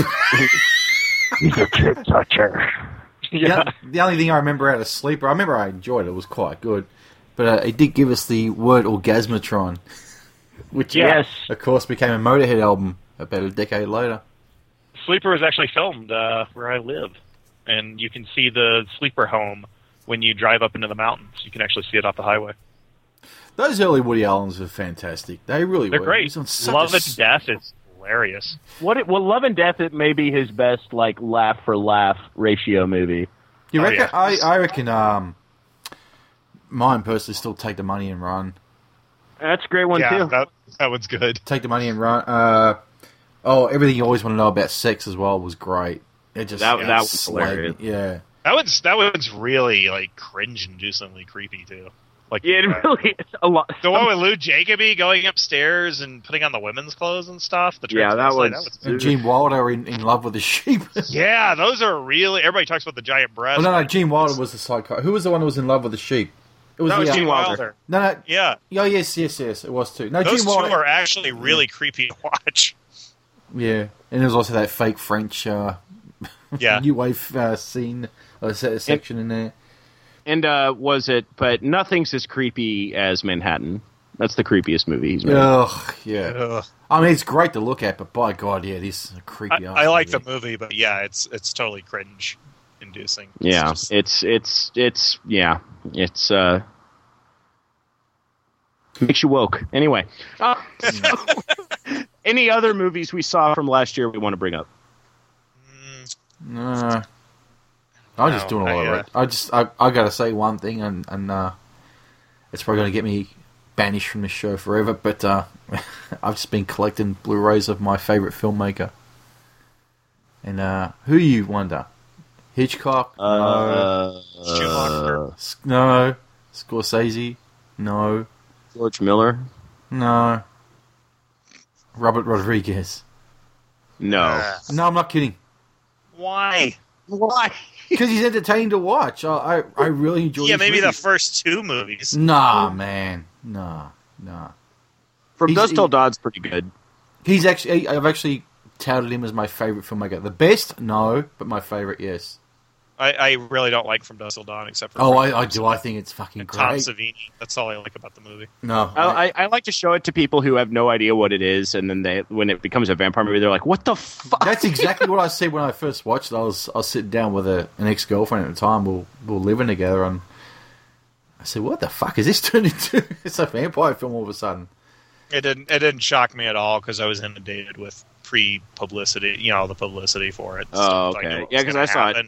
He's a kid toucher. Yeah. The, the only thing I remember out of Sleeper, I remember I enjoyed it. It was quite good. But uh, it did give us the word Orgasmatron, which, Yes. uh, of course, became a Motorhead album about a decade later. Sleeper is actually filmed uh, where I live, and you can see the Sleeper home when you drive up into the mountains. You can actually see it off the highway. Those early Woody Allens were fantastic. They really They're were. great. He's on such Love a and s- Death is hilarious. What it, well, Love and Death it may be his best like laugh for laugh ratio movie. You Oh, reckon? yeah. I, I reckon. Um, mine personally still take the money and run. That's a great one yeah, too. that that one's good. Take the money and run. Uh, oh, everything you always want to know about sex as well was great. It just That- it that was slayed hilarious. me. Yeah. That one's that one's really like cringe-inducingly creepy too. Like Yeah, it uh, really it's a lot. the one with Lou Jacoby going upstairs and putting on the women's clothes and stuff. The Yeah, that transvestite, was- And Gene Wilder in, in love with the sheep. yeah, those are really. Everybody talks about the giant Oh breasts. no, no, Gene Wilder was the psycho. Who was the one who was in love with the sheep? It was That was the, Gene uh, Wilder. No, no. Yeah, Oh yes, yes, yes. It was too. No, those Gene two Wilder. are actually really creepy to watch. Yeah, and there was also that fake French uh, Yeah, new wave uh, scene, uh, se- section in there. And uh, was it? But nothing's as creepy as Manhattan. That's the creepiest movie he's made. Ugh, yeah. Ugh. I mean, it's great to look at, but by God, yeah, this is a creepy. I, ass I like the movie. movie, but yeah, it's it's totally cringe-inducing. It's Yeah, just- it's it's it's yeah, it's uh makes you woke. Anyway, uh, so, any other movies we saw from last year we want to bring up? No. I'm just No, doing all I, right. I just, I, I gotta say one thing, and, and uh, it's probably gonna get me banished from this show forever. But uh, I've just been collecting Blu-rays of my favorite filmmaker. And uh, who you wonder? Hitchcock? Uh, Schumacher. S- no. Scorsese? No. George Miller? No. Robert Rodriguez? No. Uh, No, I'm not kidding. why? Why? Because he's entertaining to watch. I, I, I really enjoy. Yeah, his maybe the movies. first two movies. Nah, man. Nah, nah. From He's- Dusk Till Dawn's pretty good. He's actually, I've actually touted him as my favorite filmmaker. The best, no, but my favorite, yes. I, I really don't like From Dusk Till Dawn, except for Oh, I, I do. I think it's fucking and Tom great. Savini. That's all I like about the movie. No, I, I, I like to show it to people who have no idea what it is, and then they, when it becomes a vampire movie, they're like, "What the fuck?" That's exactly what I said when I first watched it. I was I was sitting down with a, an ex girlfriend at the time. We were, we were living together, and I said, "What the fuck is this turned into?" It's a vampire film all of a sudden. It didn't. It didn't shock me at all because I was inundated with pre-publicity. You know, the publicity for it. Oh, So I knew okay. what Yeah, was 'cause gonna I saw it. happen.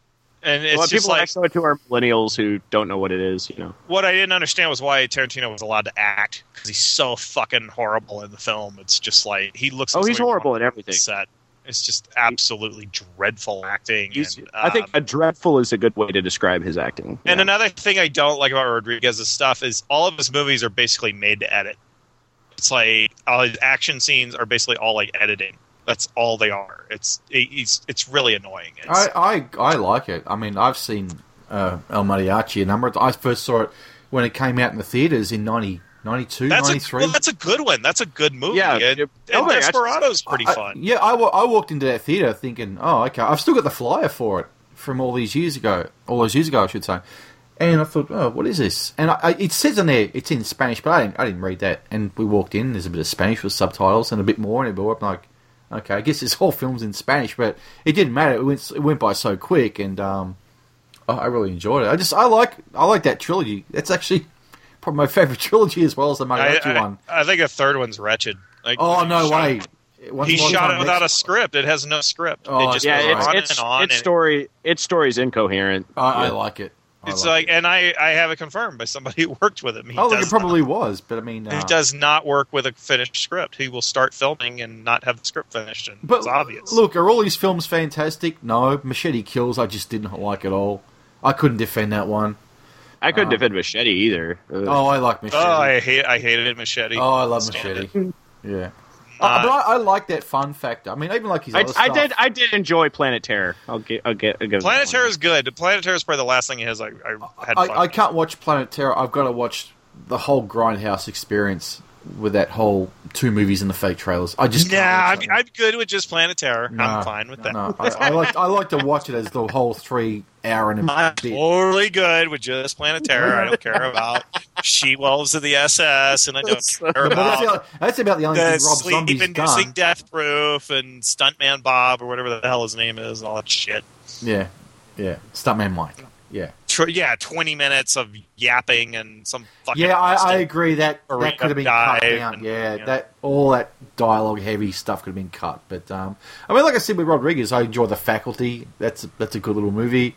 And it's Well, just people I like show it to are millennials who don't know what it is. You know. what I didn't understand was why Tarantino was allowed to act because he's so fucking horrible in the film. It's just like he looks. Oh, like he's somebody horrible on in everything. Set. It's just absolutely dreadful acting. He's, and, I think um, a dreadful is a good way to describe his acting. And Yeah. another thing I don't like about Rodriguez's stuff is all of his movies are basically made to edit. It's like all his action scenes are basically all like editing. That's all they are. It's it's it's really annoying. It's, I, I I like it. I mean, I've seen uh, El Mariachi a number of times. I first saw it when it came out in the theaters in ninety, ninety-two, that's ninety-three. a well, that's a good one. That's a good movie. Yeah, and, it- and oh, yeah, Desperado's pretty I- fun. Yeah, I, wa- I walked into that theater thinking, oh, okay. I've still got the flyer for it from all these years ago. All those years ago, I should say. And I thought, oh, what is this? And I, I, it says on there, it's in Spanish, but I didn't, I didn't read that. And we walked in, there's a bit of Spanish with subtitles and a bit more, and it I'm like, okay, I guess this whole film's in Spanish, but it didn't matter. It went, it went by so quick, and um, I, I really enjoyed it. I just, I like, I like that trilogy. That's actually probably my favorite trilogy as well as the I, Mariachi I, one. I think the third one's wretched. Like, Oh, he no shot- way. Once He upon a shot time it without a next- script. It has no script. Oh, it just Yeah, goes it's on it's, and on. its and story. Its story's incoherent. I, I Yeah. like it. I It's like like, and I, I have it confirmed by somebody who worked with him. He it. Oh, look, does it probably was, but I mean, Not, uh, he does not work with a finished script. He will start filming and not have the script finished, and But it's obvious. Look, are all these films fantastic? No, Machete Kills. I just didn't like at all. I couldn't defend that one. I couldn't Um, defend Machete either. Ugh. Oh, I like Machete. oh, I hate, I hated Machete. Oh, I love Stand Machete. it. Yeah. Uh, Oh, but I, I like that fun factor. I mean, even like his I, other I stuff. did. I did enjoy Planet Terror. I'll get. I'll get. I'll give Planet that Terror one. is good. Planet Terror is probably the last thing he has. I, I had fun. I, I can't watch Planet Terror. I've got to watch the whole Grindhouse experience with that whole two movies and the fake trailers. I just Nah, can't I'm, watch I'm good with just Planet Terror. Nah, I'm fine with that. No, I, I like I like to watch it as the whole three hour and a I'm bit. totally good with just Planet Terror. I don't care about She-Wolves of the S S, and I don't care But that's, about the, that's about the only the thing Rob Zombie's sleep-inducing done. Death Proof and Stuntman Bob or whatever the hell his name is and all that shit. Yeah, yeah. Stuntman Mike. Yeah, Tr- yeah, twenty minutes of yapping and some fucking. yeah. I, I Austin agree that Arena that could have been cut dive down. and, Yeah, you know. that all that dialogue heavy stuff could have been cut. But um, I mean, like I said with Rodriguez, I enjoy The Faculty. That's that's a good little movie.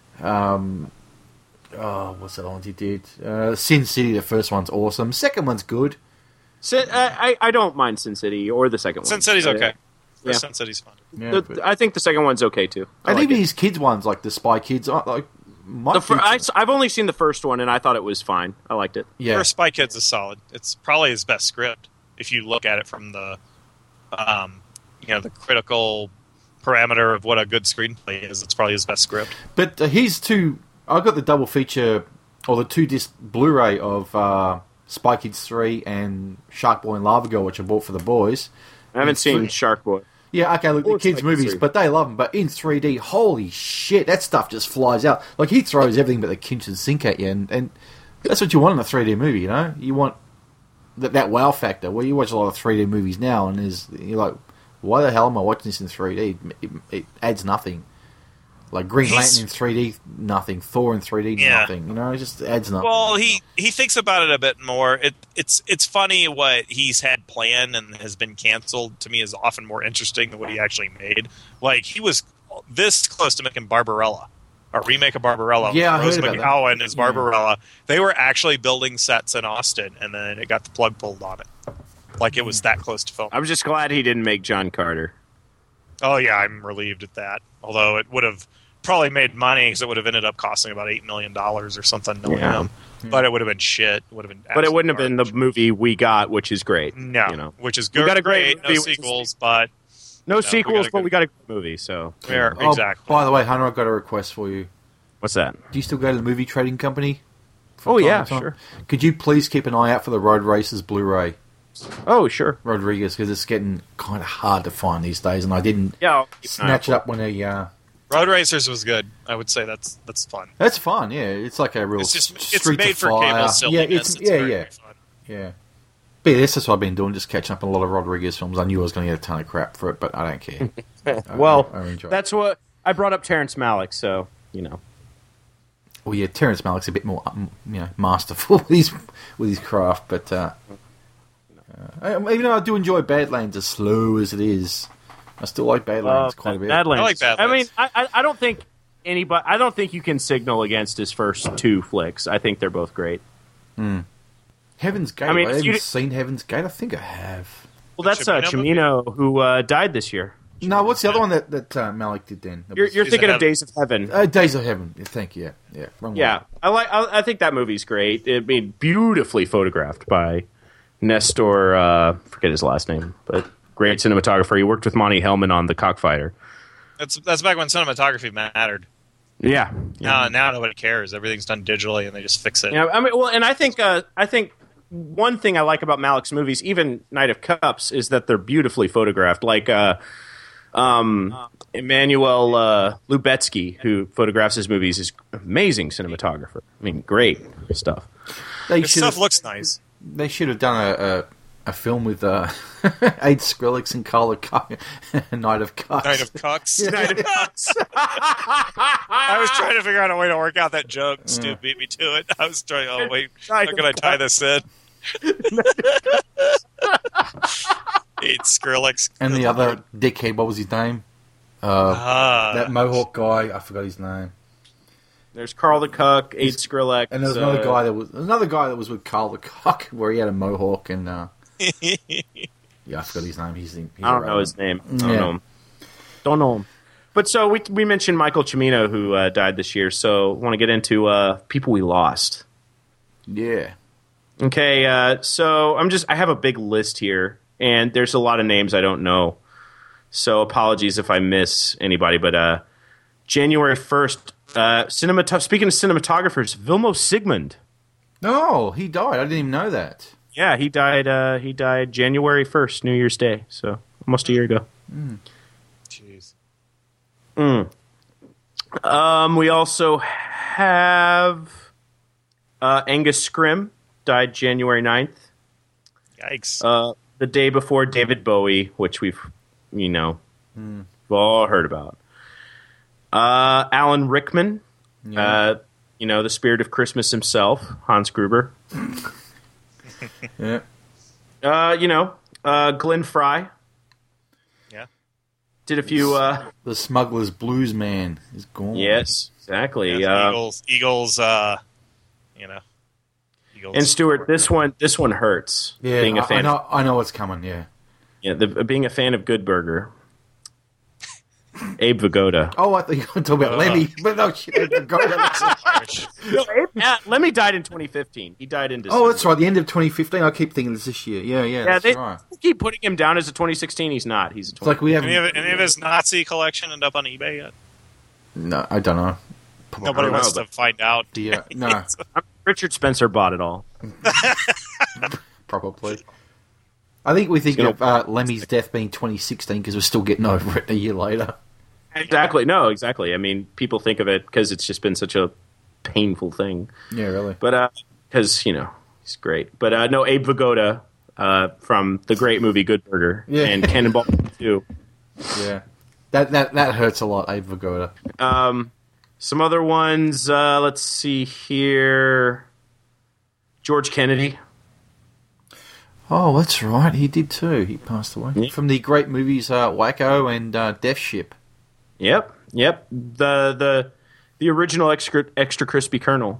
Um, oh, what's that one he did? Uh, Sin City. The first one's awesome. Second one's good. Sin, I, I I don't mind Sin City or the second one. Sin City's Uh, okay. Yeah. Sin City's fun. Yeah, The- but- I think the second one's okay too. I and like even it. his kids ones, like the Spy Kids, uh, like my The fir- kids- I, I've only seen the first one and I thought it was fine. I liked it. yeah. First Spy Kids is solid. It's probably his best script if you look at it from the, um, you know, the critical parameter of what a good screenplay is. It's probably his best script. But uh, here's two. I got the double feature or the two disc Blu-ray of uh, Spy Kids three and Shark Boy and Lava Girl, which I bought for the boys. I haven't It's seen free. Shark Boy. Yeah, okay, look, the Or kids' Spy Kids movies, three. but they love them. But in three D, holy shit, that stuff just flies out. Like, he throws everything but the kitchen sink at you, and, and that's what you want in a three D movie, you know? You want that, that wow factor. Well, you watch a lot of three D movies now, and there's, you're like, why the hell am I watching this in three D? It, it adds nothing. Like, Green He's- Lantern in three D, nothing. Thor in three D, Yeah. nothing. You know, it just adds nothing. Well, he, he thinks about it a bit more. It, it's it's funny what he's had planned and has been canceled. To me, is often more interesting than what he actually made. Like he was this close to making Barbarella, a remake of Barbarella. Yeah, I Rose heard about that. McGowan is Yeah. Barbarella. They were actually building sets in Austin, and then it got the plug pulled on it. Like it was that close to film. I'm just glad he didn't make John Carter. Oh yeah, I'm relieved at that. Although it would have probably made money because it would have ended up costing about eight million dollars or something. Knowing Yeah. him. But it would have been shit. It would have been. But it wouldn't have absolute been the garbage. movie we got, which is great. No, you know. which is We good. got a great no movie, which is- sequels, but No we sequels, got a but good- we got a good movie. So yeah, Oh, exactly. by the way, Hunter, I've got a request for you. what's that? Do you still go to the movie trading company? from Oh time yeah, to time? sure. Could you please keep an eye out for the Road Racers Blu-ray, Oh sure. Rodriguez, because it's getting kind of hard to find these days, and I didn't Yeah. I'll keep an eye snatch it out up when he uh, Road Racers was good. I would say that's that's fun. That's fun. Yeah, it's like a real. It's just s- it's Street made of for Fire. cable silliness. Yeah, it's, It's yeah, very, yeah, very fun. yeah. But yeah, that's just what I've been doing, just catching up on a lot of Rodriguez films. I knew I was going to get a ton of crap for it, but I don't care. I- Well, I, I enjoy it. that's what I brought up Terrence Malick, so you know. Well, yeah, Terrence Malick's a bit more, um, you know, masterful with his with his craft. But uh, uh, even though I do enjoy Badlands, as slow as it is, I still like Badlands Uh, quite a bit. Badlands. I like Badlands. I mean, I, I, I don't think anybody. I don't think you can signal against his first two flicks. I think they're both great. Heaven's Gate. I I, mean, haven't you- seen Heaven's Gate. I think I have. Well, that's uh, Cimino Cimino who uh, died this year. No, what's the other one that that uh, Malick did then? That You're, was- you're Days thinking of of Days of Heaven. uh, Days of Heaven. Yeah, thank you. Yeah, yeah. Wrong one. Yeah, I like. I, I think that movie's great. I mean, beautifully photographed by Nestor. Uh, forget his last name, but great cinematographer. He worked with Monty Hellman on The Cockfighter. That's that's back when cinematography mattered. Yeah, Now now nobody cares. Everything's done digitally, and they just fix it. yeah. I mean, well, and I think uh, I think one thing I like about Malick's movies, even Night of Cups, is that they're beautifully photographed. Like uh, um, Emmanuel uh, Lubetsky, who photographs his movies, is amazing cinematographer. I mean, great stuff. They This should stuff have, looks nice. they should have done a a, a film with uh, Aid Skrillex and Carla Cuck, Night of Cucks. Night of Cucks. Night of Cups. I was trying to figure out a way to work out that joke. Stu beat me to it. I was trying. Oh wait, how Night can I of tie this in? Eight Skrillex And the other dickhead, what was his name? Uh, Ah, that Mohawk guy, I forgot his name. There's Carl the Cuck, Eight Skrillex, And there was uh, another guy that was another guy that was with Carl the Cock, where he had a mohawk and uh, yeah, I forgot his name. He's, he's I don't know around. his name. I don't Yeah. know him. Don't know him. But so we we mentioned Michael Cimino, who uh, died this year. So want to get into uh, people we lost. Yeah, Okay, uh, so I'm just I have a big list here, and there's a lot of names I don't know. So apologies if I miss anybody. But uh, January first, uh, cinemat- speaking of cinematographers, Vilmo Sigmund. no, he died. I didn't even know that. Yeah, he died. Uh, he died January first, New Year's Day. So almost a year ago. jeez. Mm. Um, we also have uh, Angus Scrim died January ninth. Yikes. Uh, the day before David Bowie, which we've, you know, we've all heard about. Uh, Alan Rickman, Yeah. uh, you know, the spirit of Christmas himself, Hans Gruber. Yeah, Uh, you know, uh, Glenn Fry yeah. did a few. Uh, the Smuggler's Blues Man is gone. yes, exactly. Yeah, Uh, Eagles. Eagles. Uh, you know. Eagles. and Stuart, this one, this one hurts. yeah. being a I, I fan. know. I know what's coming. Yeah. Yeah, the, being a fan of Good Burger. Abe Vigoda. Oh, I thought you were going to talk about Lemmy, but no shit. I forgot about that. No, Abe, uh, Lemmy died in twenty fifteen. He died in December. Oh, that's right. The end of twenty fifteen. I keep thinking it's this year. Yeah, yeah. Yeah, that's they right. keep putting him down as a twenty sixteen. He's not. He's a It's twenty. like we haven't. any of, any of his Nazi collection end up on eBay yet? No, I don't know. Nobody don't know, wants to but- find out. Yeah, no, Richard Spencer bought it all. probably. I think we think gonna- of uh, Lemmy's death being twenty sixteen because we're still getting over it a year later. Exactly. No, exactly. I mean, people think of it because it's just been such a painful thing. Yeah, really. But because you know he's great. But uh, no, Abe Vigoda uh, from the great movie Good Burger Yeah. and Cannonball two. Yeah, that that that hurts a lot. Abe Vigoda. Um, some other ones. Uh, let's see here. George Kennedy. Oh, that's right. He did too. He passed away Yeah. from the great movies uh, Wacko and uh, Death Ship. Yep, yep. The the the original extra extra crispy Colonel.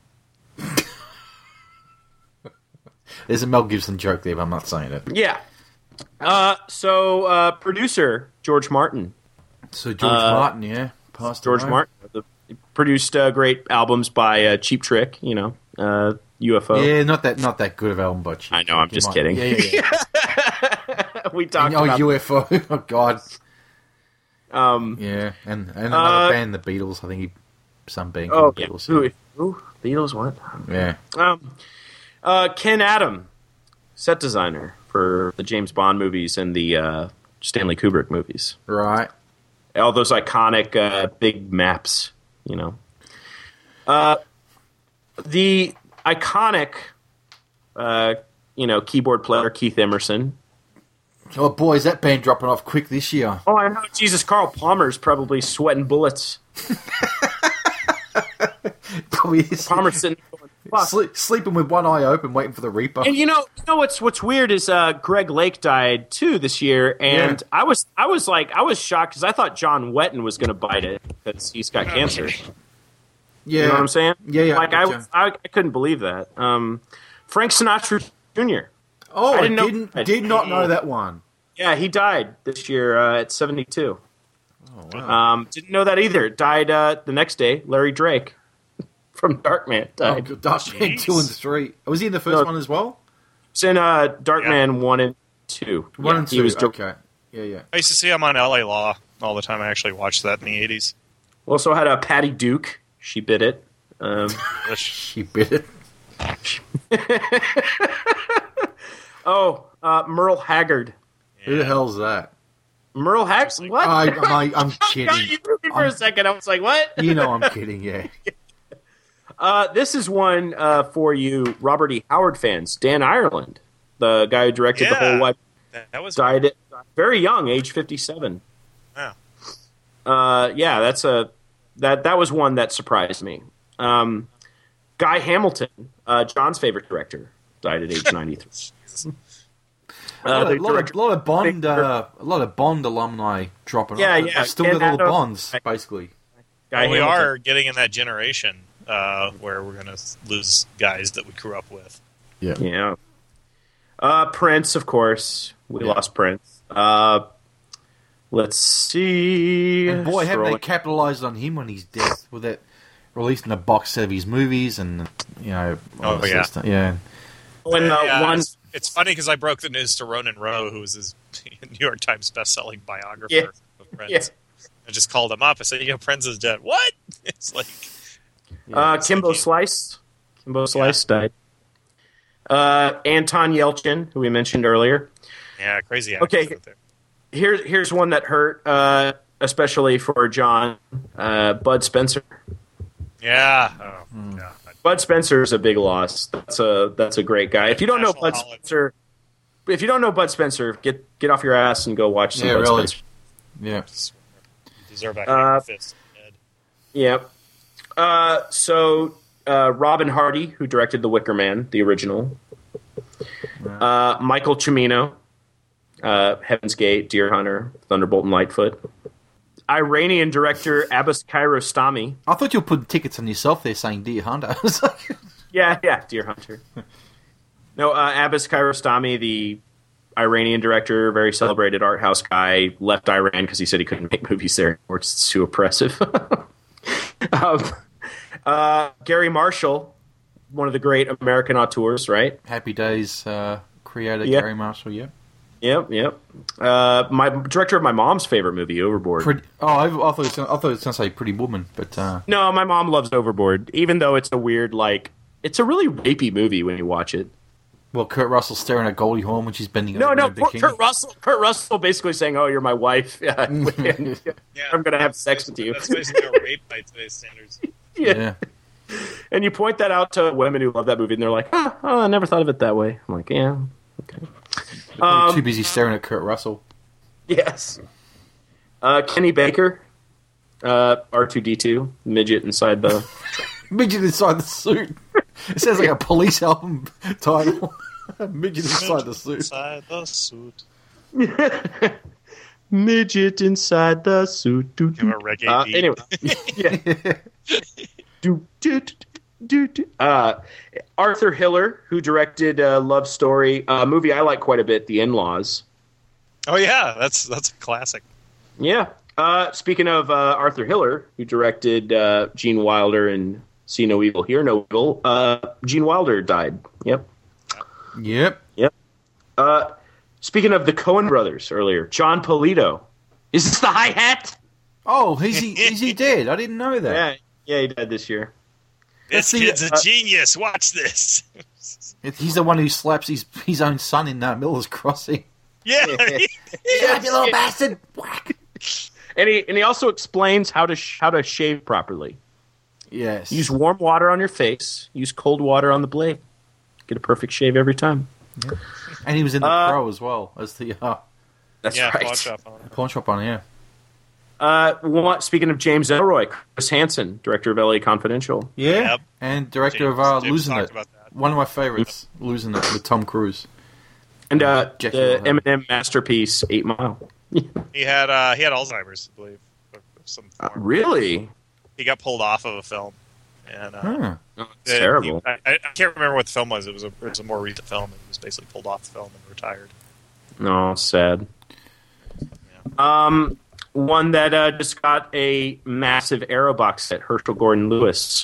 There's a Mel Gibson joke there, but I'm not saying it. Yeah. Uh, so uh, producer George Martin. So George Uh, Martin, yeah, passed George away. Martin the, produced uh, great albums by uh, Cheap Trick. You know, uh, U F O. Yeah, not that not that good of album, but I know, I'm you just might- kidding. Yeah, yeah, yeah. we talked And, oh, about. U F O. Oh God. um, Yeah, and and Uh, another band, the Beatles. I think he some band oh, called yeah. Beatles. Who, who? Beatles? What? Yeah. Um, uh, Ken Adam, set designer for the James Bond movies and the uh, Stanley Kubrick movies. Right. all those iconic uh, big maps. You know, uh, the iconic, uh, you know, keyboard player Keith Emerson. Oh boy, is that band dropping off quick this year? Oh, I know. Jesus, Carl Palmer's probably sweating bullets. Probably is. Palmer's sitting going, fuck. Sleep, sleeping with one eye open, waiting for the Reaper. And you know, you know what's what's weird is uh, Greg Lake died too this year, and Yeah. I was I was like I was shocked because I thought John Wetton was going to bite it because he's got cancer. Yeah, You know what I'm saying? Yeah, yeah. Like I, gotcha. was, I, I couldn't believe that. Um, Frank Sinatra Junior Oh, I I didn't know- didn't, I- did not know that one. Yeah, he died this year uh, at seventy-two. Oh, wow. Um, didn't know that either. Died uh, the next day. Larry Drake from Darkman Oh, died. good. Darkman two and three. Was he in the first No. one as well? It's in uh, Darkman one and two. One Yeah, and two. He was dir- okay. Yeah, yeah. I used to see him on L A Law all the time. I actually watched that in the eighties. Also had a Patty Duke. She bit it. Um, She bit it. oh, uh, Merle Haggard. Who the hell's that? Merle Haggard? What? I, I, I'm God, you kidding. threw me for a I'm- second. I was like, what? You know I'm kidding, yeah. Uh, this is one uh, for you Robert E. Howard fans. Dan Ireland, the guy who directed the Yeah. whole White, That, that was died at very young, age fifty-seven. Wow. Uh, yeah, that's a that that was one that surprised me. Um, Guy Hamilton, uh, John's favorite director, died at age ninety-three. A lot, Uh, the of, lot, of, director- lot of Bond, uh, a lot of Bond alumni dropping Yeah, off. yeah. I've still And got all the Adam- Bonds, basically. Guy Well, we Hamilton. are getting in that generation uh, where we're going to lose guys that we grew up with. Yeah. Uh, Prince, of course. We Yeah. lost Prince. Uh, let's see. And boy, haven't they Scrolling. capitalized on him on his death with that releasing a box set of his movies and, you know, all Oh, that sort yeah. of stuff. Yeah. When uh, Yeah, one, it's, it's funny because I broke the news to Ronan Rowe, who was his New York Times best-selling biographer Yeah. of Prince. Yeah. I just called him up. I said, "You know, Prince is dead." What? It's like, uh, it's Kimbo like- Slice, Kimbo Slice died. Uh, Anton Yelchin, who we mentioned earlier. yeah, crazy. actors Okay. out there. Here's here's one that hurt, uh, especially for John. Uh, Bud Spencer. Yeah. Oh, Hmm. God. Bud Spencer is a big loss. That's a that's a great guy. If you don't know National Bud holiday. Spencer, if you don't know Bud Spencer, get get off your ass and go watch some Yeah, Bud really. Spencer. Yeah. You deserve a Uh, hand fist. Ed. Yep. Uh, so uh, Robin Hardy, who directed The Wicker Man, the original. Uh, Michael Cimino, uh, Heaven's Gate, Deer Hunter, Thunderbolt and Lightfoot. Iranian director Abbas Kiarostami. I thought you were putting tickets on yourself there saying Deer Hunter. I was like, Yeah, yeah, Deer Hunter. No, uh, Abbas Kiarostami, the Iranian director, very celebrated art house guy, left Iran because he said he couldn't make movies there anymore. It's too oppressive. um, uh, Gary Marshall, one of the great American auteurs, right? Happy Days uh, creator Yeah. Gary Marshall, yeah. Yep, yep. Uh, my director of my mom's favorite movie, Overboard. Pretty, oh, I, I thought it was, I thought it was going to say Pretty Woman, but uh, No, my mom loves Overboard, even though it's a weird, like, it's a really rapey movie when you watch it. well, Kurt Russell staring at Goldie Hawn when she's bending No, over no, in a bikini. Kurt Russell. Kurt Russell basically saying, "Oh, you're my wife. Yeah, and Yeah. I'm gonna have sex with you." That's basically a rape by today's standards. Yeah. Yeah. And you point that out to women who love that movie, and they're like, "Oh, oh I never thought of it that way." I'm like, "Yeah, okay." They're Um, too busy staring at Kurt Russell. Yes. Uh, Kenny Baker, uh, R two D two, midget inside the. Midget inside the suit. It sounds like a police album title. Midget inside the suit. Inside the suit. Midget inside the suit. Do, Give a reggae Uh, beat. anyway, yeah. do, do, do, do, do. Uh, Arthur Hiller, who directed uh, Love Story, a movie I like quite a bit, The In-Laws. Oh yeah, that's that's a classic. Yeah. Uh, speaking of uh, Arthur Hiller, who directed uh, Gene Wilder and See No Evil, Hear No Evil, uh, Gene Wilder died. Yep. Yep. Yep. Uh, speaking of the Coen brothers earlier, John Polito. Is this the hi-hat? Oh, is he is he dead? I didn't know that. Yeah. Yeah, he died this year. This see, kid's a uh, genius. Watch this. It- He's the one who slaps his his own son in uh, Miller's Crossing. Yeah. You little bastard! Whack! and he and he also explains how to sh- how to shave properly. Yes. Use warm water on your face. Use cold water on the blade. Get a perfect shave every time. Yeah. And he was in the Uh, Crow as well as the uh, That's yeah, right. pawn shop owner. pawn shop on. Yeah. Uh, one, speaking of James Elroy, Chris Hansen, director of L A Confidential. Yeah. Yep. And director James- of uh, James Losing talked It. about that. One of my favorites, Losing It with Tom Cruise. And uh, Jackie the Wilhelm. Eminem masterpiece, Eight Mile. He had uh, he had Alzheimer's, I believe, of of some Uh, form. really? He got pulled off of a film, and uh, Huh. Oh, it's it- terrible. he- I, I can't remember what the film was. It was a it was a more recent film, and he was basically pulled off the film and retired. No, sad. Um, one that uh, just got a massive Arrow box set, Herschel Gordon Lewis.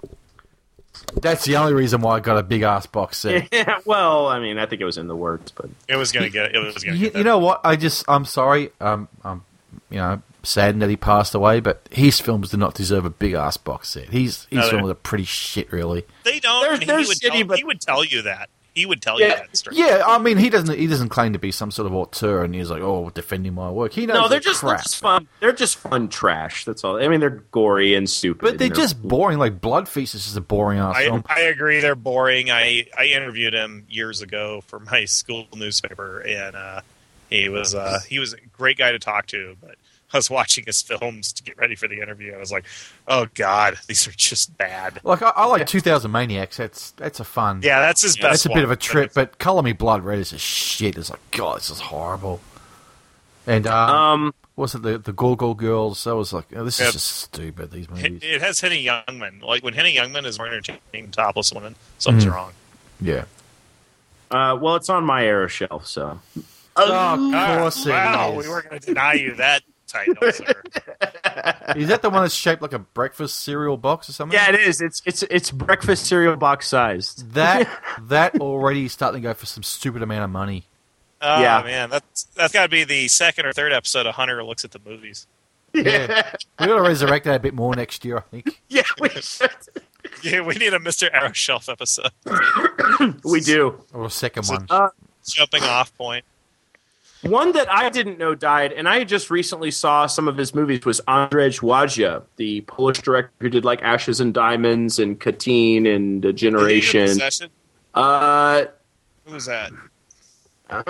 That's the only reason why I got a big ass box set. Yeah, well, I mean, I think it was in the works, but It was gonna get. It was gonna You, get. you know what? I just, I'm sorry. Um, I'm, you know, saddened that he passed away, but his films do not deserve a big ass box set. His his No, films are pretty shit, really. They don't. They're- and they're he, would shitty, tell, but- he would tell you that. He would tell Yeah, you that straight. Yeah, I mean, he doesn't he doesn't claim to be some sort of auteur, and he's like, oh, defending my work. He knows no, they're they're just, they're crap. just fun. They're just fun trash. That's all. I mean, they're gory and stupid. But they're and just boring. Like Blood Feast is just a boring ass I, film. I agree. They're boring. I, I interviewed him years ago for my school newspaper, and uh, he was uh, he was a great guy to talk to. But I was watching his films to get ready for the interview. I was like, oh god, these are just bad. Like I, I like two thousand Maniacs. That's that's a fun. Yeah, that's his best. that's a bit one, of a trip. but But Color Me Blood Red is a shit. It's like God, this is horrible. And um, Um, was it the the Gorgle Girls? That was like, oh, this Yep. is just stupid. These It, movies. it has Henny Youngman. Like when Henny Youngman is more entertaining topless women, something's Mhm. wrong. Yeah. uh, well, it's on my Arrow shelf, so. Oh, of course it wow, is. we weren't going to deny you that title, sir. Is that the one that's shaped like a breakfast cereal box or something? Yeah, it is. It's it's it's breakfast cereal box sized. That that already is starting to go for some stupid amount of money. Oh Yeah. man, that's that's got to be the second or third episode of Hunter Looks at the Movies. Yeah. we got to resurrect that a bit more next year, I think. Yeah, we should. Yeah, we need a Mister Arrow Shelf episode. We do. Or a second So- one. Uh, Jumping off point. One that I didn't know died, and I just recently saw some of his movies, was Andrzej Wajda, the Polish director who did like Ashes and Diamonds and Katyn and A Generation. Possession? Uh, Who was that? uh,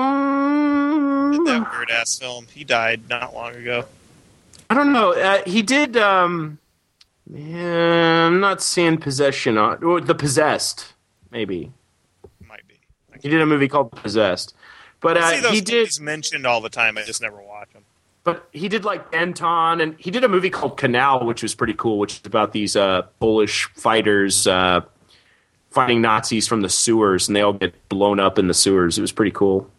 Did that weird ass film. He died not long ago. I don't know. Uh, he did. Um, yeah, I'm not seeing Possession on or The Possessed. Maybe Might be. I he did a movie called Possessed, but I see uh, those he did. movies mentioned all the time. I just never watch them. But he did like Anton, and he did a movie called Canal, which was pretty cool, which is about these uh, Polish fighters uh, fighting Nazis from the sewers, and they all get blown up in the sewers. It was pretty cool.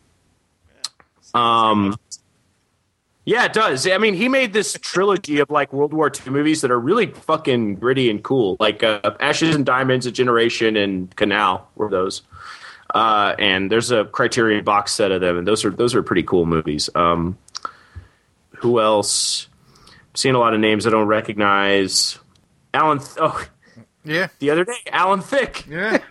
Um, yeah, it does. I mean, he made this trilogy of like World War Two movies that are really fucking gritty and cool, like uh, Ashes and Diamonds, A Generation, and Canal were those. Uh, and there's a Criterion box set of them, and those are those are pretty cool movies. Um, who else? I'm seeing a lot of names I don't recognize. Alan. Th- oh, Yeah. the other day, Alan Thicke. Yeah.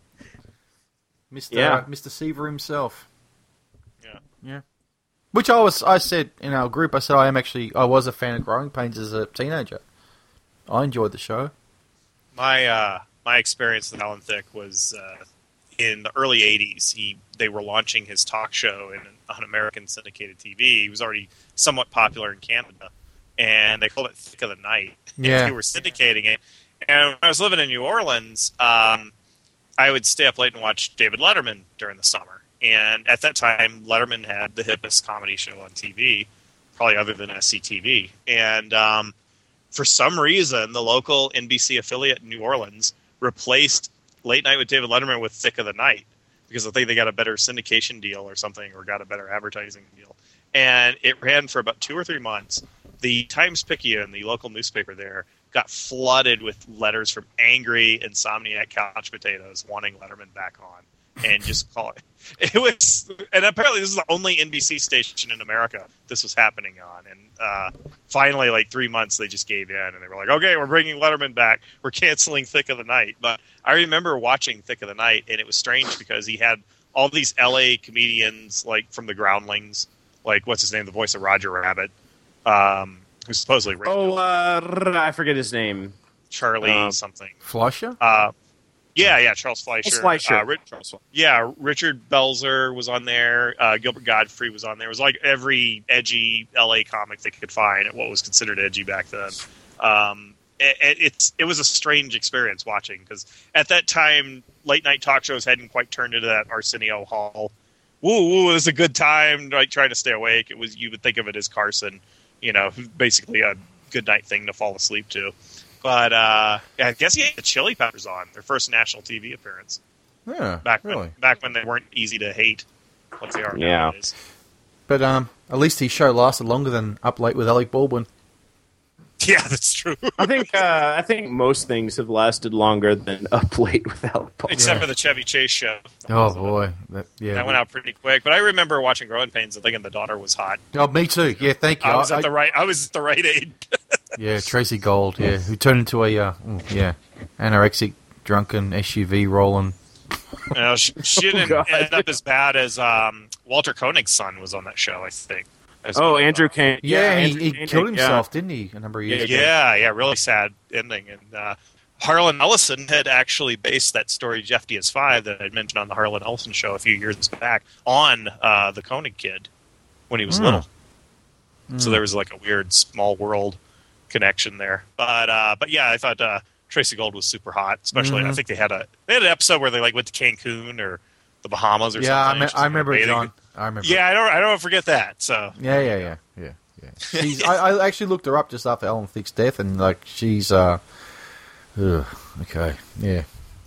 Mister Yeah. Mister Seaver himself. Yeah. Yeah. Which I was, I said in our group, I said I am actually, I was a fan of Growing Pains as a teenager. I enjoyed the show. My uh, my experience with Alan Thicke was uh, in the early eighties. He they were launching his talk show in on American syndicated T V. He was already somewhat popular in Canada, and they called it Thick of the Night. Yeah. And they were syndicating it. And when I was living in New Orleans, um, I would stay up late and watch David Letterman during the summer. And at that time, Letterman had the hippest comedy show on T V, probably other than S C T V. And um, for some reason, the local N B C affiliate in New Orleans replaced Late Night with David Letterman with Thick of the Night because I think they got a better syndication deal or something, or got a better advertising deal. And it ran for about two or three months. The Times-Picayune, the local newspaper there, got flooded with letters from angry insomniac couch potatoes wanting Letterman back on. And just call it. It was, and apparently this is the only N B C station in America this was happening on. And uh, finally, like three months, they just gave in, and they were like, "Okay, we're bringing Letterman back. We're canceling Thick of the Night." But I remember watching Thick of the Night, and it was strange because he had all these L A comedians, like from the Groundlings, like what's his name, the voice of Roger Rabbit, um, who's supposedly raped Oh, him. uh, I forget his name. Charlie um, something. Fleischer? Uh, yeah, yeah, Charles Fleischer. Charles Fleischer. Uh, Rich, yeah, Richard Belzer was on there. Uh, Gilbert Godfrey was on there. It was like every edgy L A comic they could find at what was considered edgy back then. Um, it, it, it's it was a strange experience watching because at that time, late night talk shows hadn't quite turned into that Arsenio Hall. Woo, woo, it was a good time, like trying to stay awake. It was you would think of it as Carson, you know, basically a good night thing to fall asleep to. But uh, yeah, I guess he had the Chili Peppers on their first national T V appearance Yeah, back really. when back when they weren't easy to hate. What they are Yeah. nowadays. But um, at least his show lasted longer than Up Late with Alec Baldwin. Yeah, that's true. I think uh, I think most things have lasted longer than Up Late without Paul. Except Yeah. for the Chevy Chase show. Oh boy, that, yeah, That went out pretty quick. But I remember watching Growing Pains and thinking the daughter was hot. Oh, me too. Yeah, thank you. I was I- at the right. I was at the right age. Yeah, Tracy Gold. Yeah, who turned into a uh, mm, yeah anorexic, drunken S U V rolling. You know, she, she didn't God. end up as bad as um, Walter Koenig's son was on that show. I think. As- Oh, Andrew Kane. Yeah, he, Andrew he Koenig, killed yeah. himself, didn't he? A number of years ago. Yeah, yeah, really sad ending. And uh, Harlan Ellison had actually based that story, Jeff Diaz Five, that I mentioned on the Harlan Ellison show a few years back, on uh, the Koenig kid when he was Hmm. little. So there was like a weird small world connection there. But uh, but yeah, I thought uh, Tracy Gold was super hot. Especially, Mhm. I think they had a they had an episode where they like went to Cancun or the Bahamas or Yeah, I, something. me- She's, I like, remember it, bathing. John. I remember. Yeah, I don't I don't forget that. So Yeah, yeah, yeah, yeah, yeah. She's, I, I actually looked her up just after Alan Thicke's death, and like she's, uh, ugh, okay, yeah.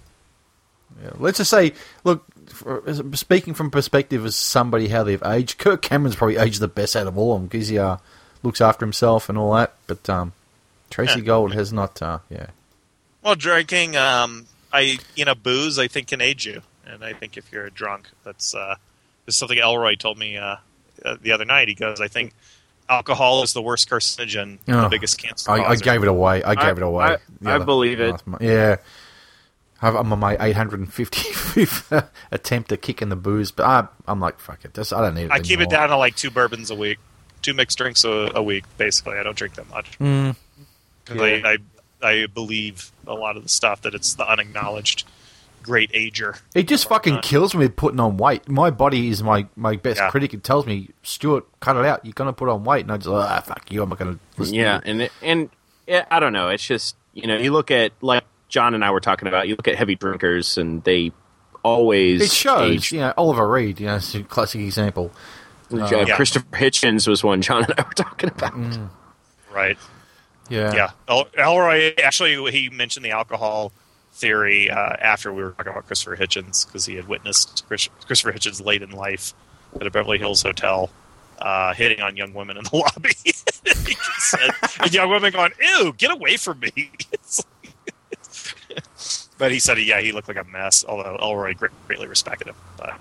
yeah. Let's just say, look, for, speaking from perspective as somebody how they've aged, Kirk Cameron's probably aged the best out of all of them because he uh, looks after himself and all that. But um, Tracy Yeah. Gold has not, uh, yeah. well, drinking, um, I you know, booze I think can age you, and I think if you're a drunk, that's uh, this is something Elroy told me uh, uh, the other night. He goes, I think alcohol is the worst carcinogen, Oh. the biggest cancer. I, I causer. gave it away. I gave I- it away. I- the I other- believe it. last month. Yeah. I've- I'm on my eight hundred fifty-fifth attempt at kicking the booze, but I, I'm like, fuck it. Just, I don't need it I keep it anymore. down to like two bourbons a week, two mixed drinks a, a week. Basically, I don't drink that much Mm. 'Cause I, I I believe a lot of the stuff that it's the unacknowledged great ager. It just fucking kills me putting on weight. My body is my, my best Yeah. critic. It tells me, Stuart, cut it out. You're going to put on weight. And I just, ah, fuck you. I'm not going to listen Yeah, to you. and it, and yeah, I don't know. It's just, you know, you look at, like John and I were talking about, you look at heavy drinkers and they always It shows, age- you know, Oliver Reed, you know, it's a classic example. Uh, Yeah. Christopher Hitchens was one John and I were talking about. Mm. Right. Yeah. Yeah. El- Elroy actually he mentioned the alcohol theory uh, after we were talking about Christopher Hitchens because he had witnessed Chris- Christopher Hitchens late in life at a Beverly Hills hotel uh, hitting on young women in the lobby. He said, and young women going, "Ew, get away from me!" It's like- but he said, yeah, he looked like a mess. Although Elroy great- greatly respected him, but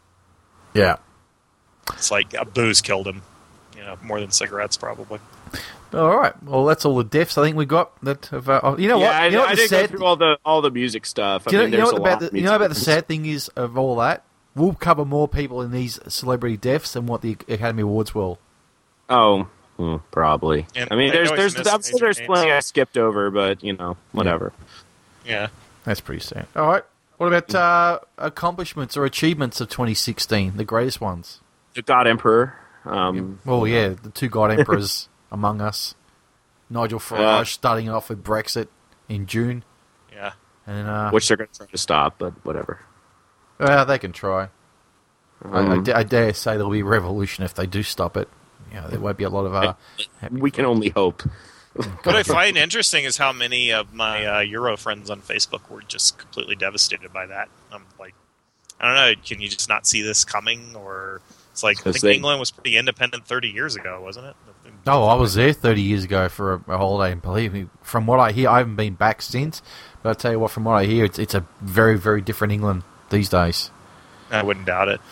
Yeah. it's like uh, booze killed him. You know, more than cigarettes probably. All right. Well, that's all the deaths I think we got. That have, uh, oh, you know yeah, what? I, You know what I the did go sad through all the all the music stuff. I Do you know, mean, you know there's what a about lot the, of you know about the music. sad thing is of all that? We'll cover more people in these celebrity deaths than what the Academy Awards will. Oh, hmm, probably. And I mean, I there's always there's miss I'm sure major there's names. plenty I skipped over, but you know, whatever. Yeah. That's pretty sad. All right. What about uh, accomplishments or achievements of twenty sixteen? The greatest ones. The God Emperor. Um, Well, yeah, the two God Emperors among us. Nigel Farage Uh, starting off with Brexit in June. Yeah. And uh, which they're going to try to stop, but whatever. well, they can try. I, I, Um, da- I dare say there'll be a revolution if they do stop it. You know, there won't be a lot of uh, happy we can only hope. What I find interesting is how many of my uh, Euro friends on Facebook were just completely devastated by that. I'm like, I don't know, can you just not see this coming? Or it's like, I Because think they- England was pretty independent thirty years ago, wasn't it? Oh, I was there thirty years ago for a, a holiday, and believe me, from what I hear, I haven't been back since. But I tell you what, from what I hear, it's it's a very, very different England these days. I wouldn't doubt it.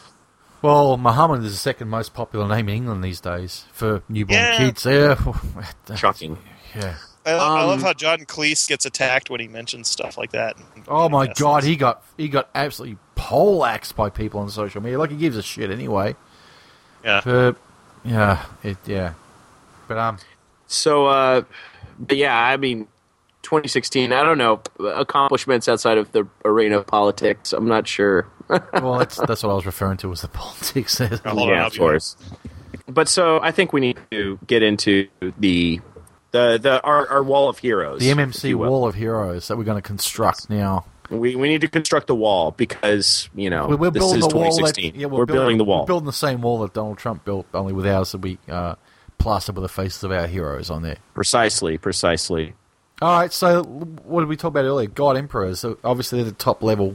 Well, Muhammad is the second most popular name in England these days for newborn Yeah. kids. Yeah, Shocking. Yeah. I, lo- I love Um, how John Cleese gets attacked when he mentions stuff like that. Oh my Yes. God, he got he got absolutely poleaxed by people on social media. Like he gives a shit anyway. Yeah. But yeah, it yeah. But um, So, uh, but yeah, I mean, twenty sixteen. I don't know accomplishments outside of the arena of politics. I'm not sure. well, that's that's what I was referring to was the politics. Oh, hold on, yeah, I'll of be course. But so I think we need to get into the the the our, our wall of heroes, The M M if C you will. wall of heroes that we're going to construct now. We we need to construct the wall because you know We're, we're this building is the wall. That, twenty sixteen. yeah, we're, building, the wall. We're building the same wall that Donald Trump built, only with ours to be uh, plastered with the faces of our heroes on there. Precisely, precisely. All right. So, what did we talk about earlier? God Emperors. So obviously, they're the top level.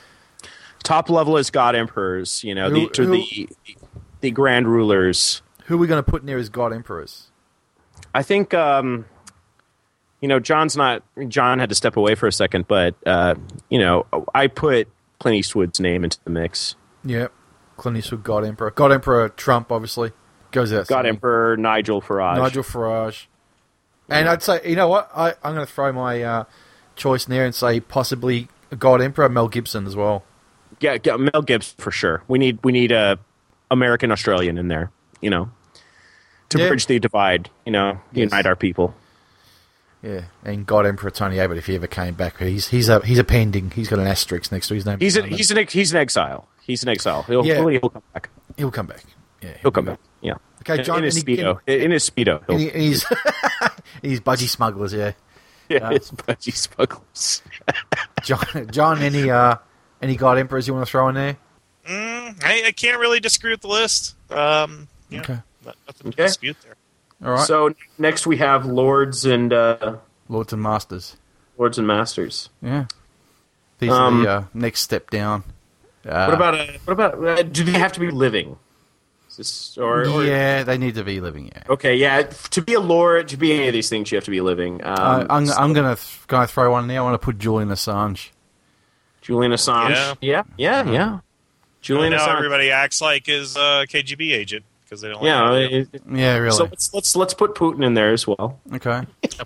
Top level is God Emperors. You know, Who- these are who- the the grand rulers. Who are we going to put in there as God Emperors? I think um, you know John's not. John had to step away for a second, but uh, you know I put Clint Eastwood's name into the mix. Yep. Clint Eastwood, God Emperor. God Emperor Trump, obviously goes out. God Emperor Nigel Farage. Nigel Farage. And I'd say, you know what? I, I'm going to throw my uh, choice in there and say possibly God Emperor Mel Gibson as well. Yeah, yeah, Mel Gibson for sure. We need we need a American Australian in there. You know, to Yeah. bridge the divide. You know, Yes. unite our people. Yeah, and God Emperor Tony Abbott if he ever came back. He's he's a he's a pending. He's got an asterisk next to his name. He's a, he's an ex- he's an exile. He's an exile. He'll Yeah. he'll, he'll come back. He'll come back. Yeah, He'll come back. Yeah. Okay, John. in his any- speedo. In, his speedo. And He'll, he, and he's he's budgie smugglers. Yeah, yeah, his budgie smugglers. John. John. Any uh any God Emperors you want to throw in there? Mm, I, I can't really disagree with the list. Um, yeah, Okay. not- nothing Okay. to dispute there. All right. So next we have lords and uh, Lords and Masters. lords and masters. Yeah. These Um, are the uh, next step down. Uh, What about uh, what about uh, do they have to be living? Is this, or, or yeah, they need to be living. Yeah. okay, yeah. To be a lord, to be any of these things, you have to be living. Um, Uh, I'm, so- I'm gonna th- gonna throw one there. I want to put Julian Assange. Julian Assange. Yeah. Yeah, yeah, yeah. Julian now Assange. everybody acts like his uh, K G B agent because they don't. Yeah. like him. it- Yeah, really. So let's let's let's put Putin in there as well. Okay.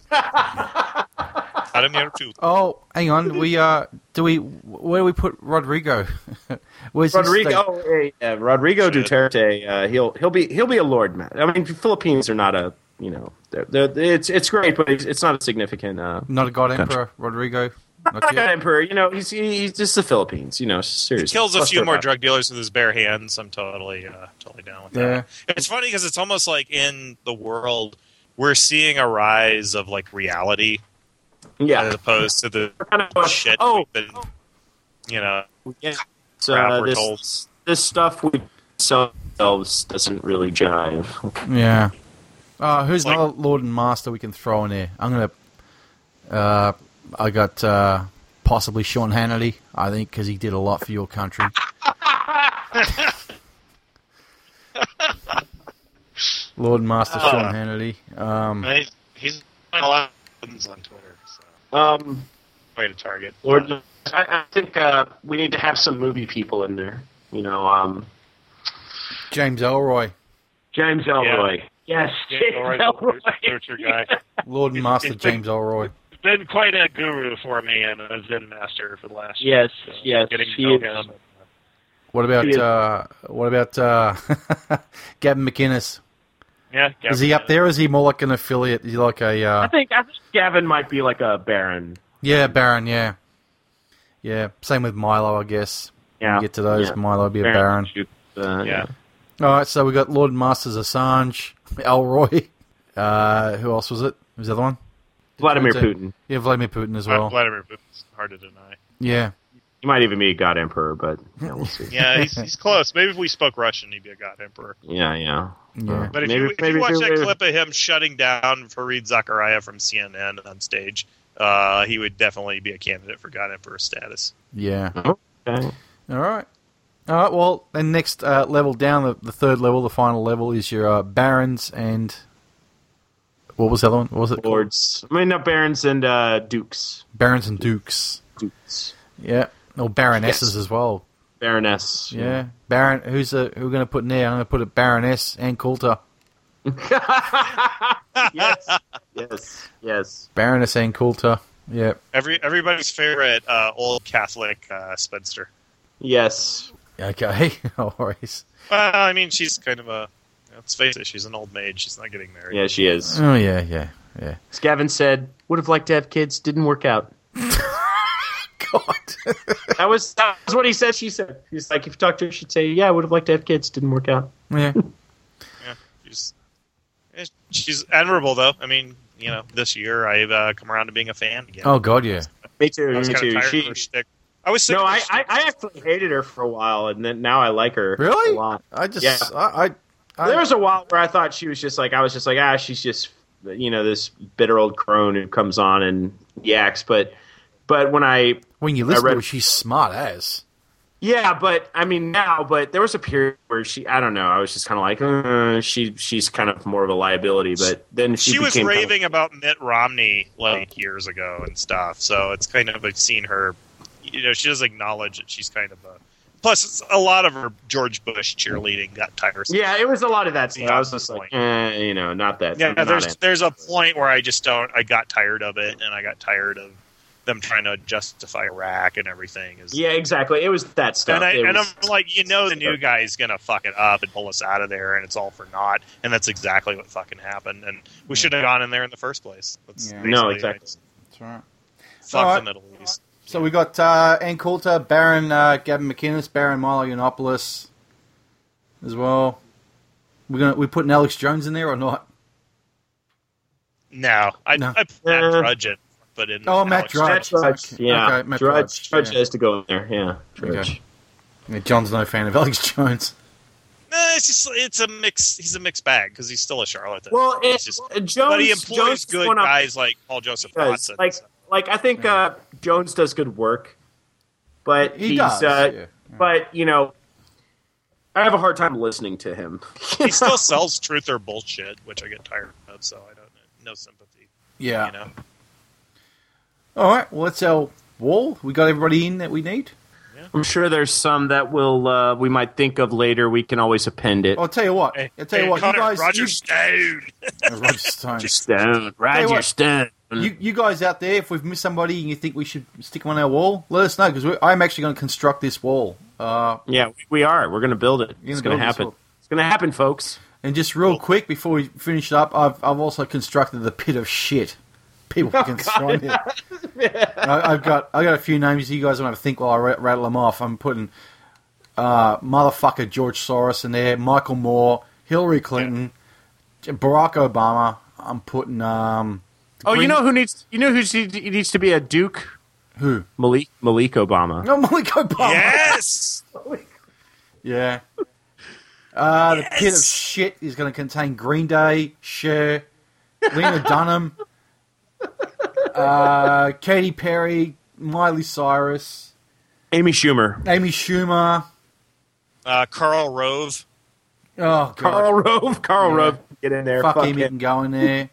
I don't know too. Oh, hang on. We uh, do we where do we put Rodrigo? Where's his Rodrigo, state? oh, hey, yeah, Rodrigo Shit. Duterte. Uh, he'll he'll be he'll be a lord, man. I mean, Philippines are not a you know they're, they're, it's it's great, but it's, it's not a significant. Uh, Not a god Country. emperor, Rodrigo. Not not yet. an emperor. You know, he's he's just the Philippines. You know, He seriously. kills a Let's few throw more it out. drug dealers with his bare hands. I'm totally, uh, totally down with Yeah. that. It's funny because it's almost like in the world we're seeing a rise of like reality as Yeah. opposed to the Kind of, shit oh, we've been, you know. yeah. crap Uh, we're told. this this stuff we sell ourselves doesn't really jive. Yeah. Uh, who's Like- another Lord and Master we can throw in there? I'm gonna. Uh, I got uh, possibly Sean Hannity. I think because he did a lot for your country. Lord and Master Uh, Sean Hannity. Um, He's, he's a lot of buttons on Twitter. So Um, way to target. Lord, I, I think uh, we need to have some movie people in there. You know, um, James Elroy, James Elroy. Yes, Yeah, James Elroy's Elroy. a literature guy. Lord and Master James Elroy. He's been quite a guru for me and a Zen master for the last Yes, year. So yes, Getting he to know is. him. What about He is- uh, what about uh, Gavin McInnes? Yeah, Is he up there? Or is he more like an affiliate? Is he like a I uh, think I think Gavin might be like a Baron. yeah Baron? Yeah, yeah. Same with Milo, I guess. Yeah, When you get to those, yeah. Milo would be a Baron. Uh, Yeah. All right, so we got Lord and Masters Assange, Elroy. Uh, who else was it? Who was the other one? Vladimir Turns out- Putin. Yeah, Vladimir Putin as Uh, well. Vladimir Putin's hard to deny. Yeah, He might even be a God Emperor, but yeah, we'll see. Yeah, he's, he's close. Maybe if we spoke Russian, he'd be a god emperor. Yeah, yeah. yeah. But if, Maybe- you, if maybe you watch if that we- clip of him shutting down Fareed Zakaria from C N N on stage, uh, he would definitely be a candidate for god emperor status. yeah. Okay. All right. All right. Well, then next uh, level down, the, the third level, the final level, is your uh, barons and what was the other one? What was it? called? Lords. I mean, not Barons and uh, Dukes. Barons and dukes. Dukes. Yeah. Or baronesses Yes. as well. Baroness. Yeah. Baron. Who's the, who are we going to put in there? I'm going to put it Baroness and Coulter. Yes. Yes. Yes. Baroness and Coulter. Yeah. Every everybody's favorite uh, old Catholic uh, spinster. Yes. Okay. No worries. Well, I mean, she's kind of a Let's face it, she's an old maid. She's not getting married. Yeah, she is. Oh yeah, yeah, yeah. As Gavin said, would have liked to have kids, didn't work out. God. That was that was what he said. She said, "He's like, if you talk to her, she'd say, yeah, I would have liked to have kids, didn't work out." Yeah. Yeah, she's she's admirable though. I mean, you know, this year I've uh, come around to being a fan again. Oh God, yeah. Me too. I was Me kind too. of tired She, of her shtick. I was sick no, of her I, I, shtick. I actually hated her for a while, and then now I like her. Really? A lot. I just, Yeah. I, I, I There was a while where I thought she was just like, I was just like, ah, she's just, you know, this bitter old crone who comes on and yaks. But, but when I, when you listen I read- to her, she's smart as. yeah, but I mean now, but there was a period where she, I don't know, I was just kind of like, uh, she, she's kind of more of a liability. But then she, She was became kind of- raving about Mitt Romney like years ago and stuff. So it's kind of I've seen her. You know, she does acknowledge that she's kind of a. Plus, it's, a lot of her George Bush cheerleading got tiresome. yeah, it was a lot of that stuff. Yeah, I was just like, eh, you know, not that. Yeah, not there's it. there's a point where I just don't. I got tired of it, and I got tired of them trying to justify Iraq and everything. Is Yeah, exactly. It was that stuff. And, I, It and was- I'm like, you know, the new guy's gonna fuck it up and pull us out of there, and it's all for naught. And that's exactly what fucking happened. And we should have gone in there in the first place. That's Yeah. No, basically- exactly. That's right. Fuck All right. the Middle East. So we got uh, Ann Coulter, Baron uh, Gavin McInnes, Baron Milo Yiannopoulos as well. We're gonna we putting Alex Jones in there or not? No, I No. I put Matt Uh, Drudge in, but in Oh, Matt Alex Drudge. Matt Drudge. Okay. Yeah, Okay, Matt Drudge. Drudge, Drudge yeah. has to go in there. Yeah, Drudge. Okay. Yeah, John's no fan of Alex Jones. No, it's just it's a mix. He's a mixed bag because he's still a charlatan. Well, It's it's just, Jones. but he employs Jones good went up- guys like Paul Joseph does. Watson. Like, like I think uh, Jones does good work, but He he's. does, Uh, yeah. But you know, I have a hard time listening to him. he still sells truth or bullshit, which I get tired of. So I don't no sympathy. Yeah. You know. All right. Well, that's our wall. We got everybody in that we need. I'm sure there's some that will uh, we might think of later. We can always append it. I'll tell you what. Hey, I'll tell you hey, what. Connor, you guys, Roger you, Stone. Oh, Roger Stone. Stone, Roger what, Stone. You, you guys out there, if we've missed somebody and you think we should stick them on our wall, let us know because I'm actually going to construct this wall. Uh, Yeah, we are. We're going to build it. You're It's gonna going to build this happen. wall. It's going to happen, folks. and just real quick before we finish up, I've I've also constructed the pit of shit. People can find it. I, I've got I got a few names. You guys want to think while I ra- rattle them off. I'm putting uh, motherfucker George Soros in there, Michael Moore, Hillary Clinton, Barack Obama. I'm putting um. Oh, you Green- know who needs you know who he needs to be a Duke? who? Malik Malik Obama. No, Malik Obama. Yes. Yeah. Uh, the Yes! pit of shit is going to contain Green Day, Cher, Lena Dunham, uh, Katy Perry, Miley Cyrus, Amy Schumer. Amy Schumer. Uh, Karl Rove. Oh, God. Carl Rove. Carl Yeah. Rove. Get in there. Fuck, Fuck him, he it. can go in there.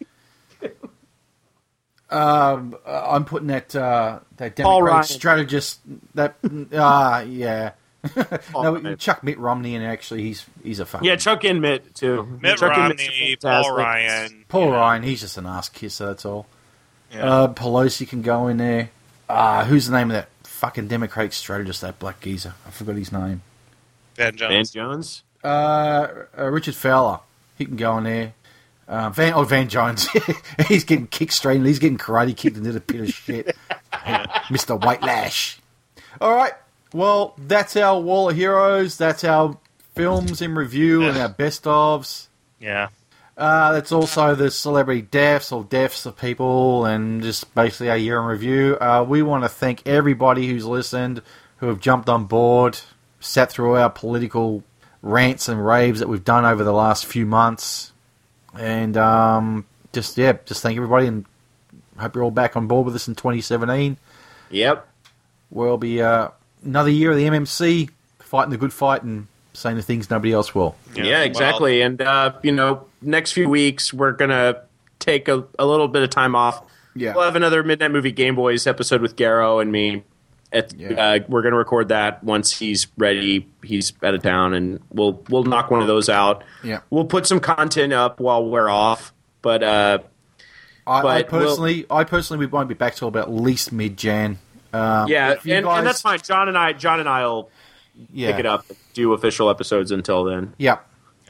um, uh, I'm putting that uh, that Paul Democratic Ryan. strategist. That ah, uh, yeah. no, Ryan. Chuck Mitt Romney, and actually, he's he's a fucking Yeah, Chuck in Mitt, too. Mitt Chuck in Mitt's Romney, fantastic. Paul Ryan. Paul you know. Ryan. He's just an ass kisser. That's all. Yeah. Uh, Pelosi can go in there. Uh, who's the name of that fucking Democratic strategist? That black geezer. I forgot his name. Van Van Jones. Jones. Uh, uh, Richard Fowler. He can go in there. Uh, Van oh Van Jones. He's getting kicked straight. And he's getting karate kicked into the pit of shit. Mister White Lash. All right. Well, that's our Wall of Heroes. That's our films in review and our best ofs. Yeah. Uh, that's also the celebrity deaths or deaths of people and just basically our year in review. Uh, we want to thank everybody who's listened, who have jumped on board, sat through our political rants and raves that we've done over the last few months. And um, just, yeah, just thank everybody and hope you're all back on board with us in twenty seventeen. Yep. We'll be uh, another year of the M M C, fighting the good fight and saying the things nobody else will. Yeah, Yeah, exactly. and, uh, you know, next few weeks, we're going to take a, a little bit of time off. Yeah. We'll have another Midnight Movie Game Boys episode with Garrow and me. At, Yeah. uh, we're going to record that once he's ready. He's out of town, and we'll we'll knock one of those out. Yeah. We'll put some content up while we're off, but uh, I, I But we'll- personally, I personally, we won't be back till about at least mid-Jan. Um, yeah, if you and, guys- and that's fine. John and I, John and I'll Yeah. pick it up, do official episodes until then. Yeah.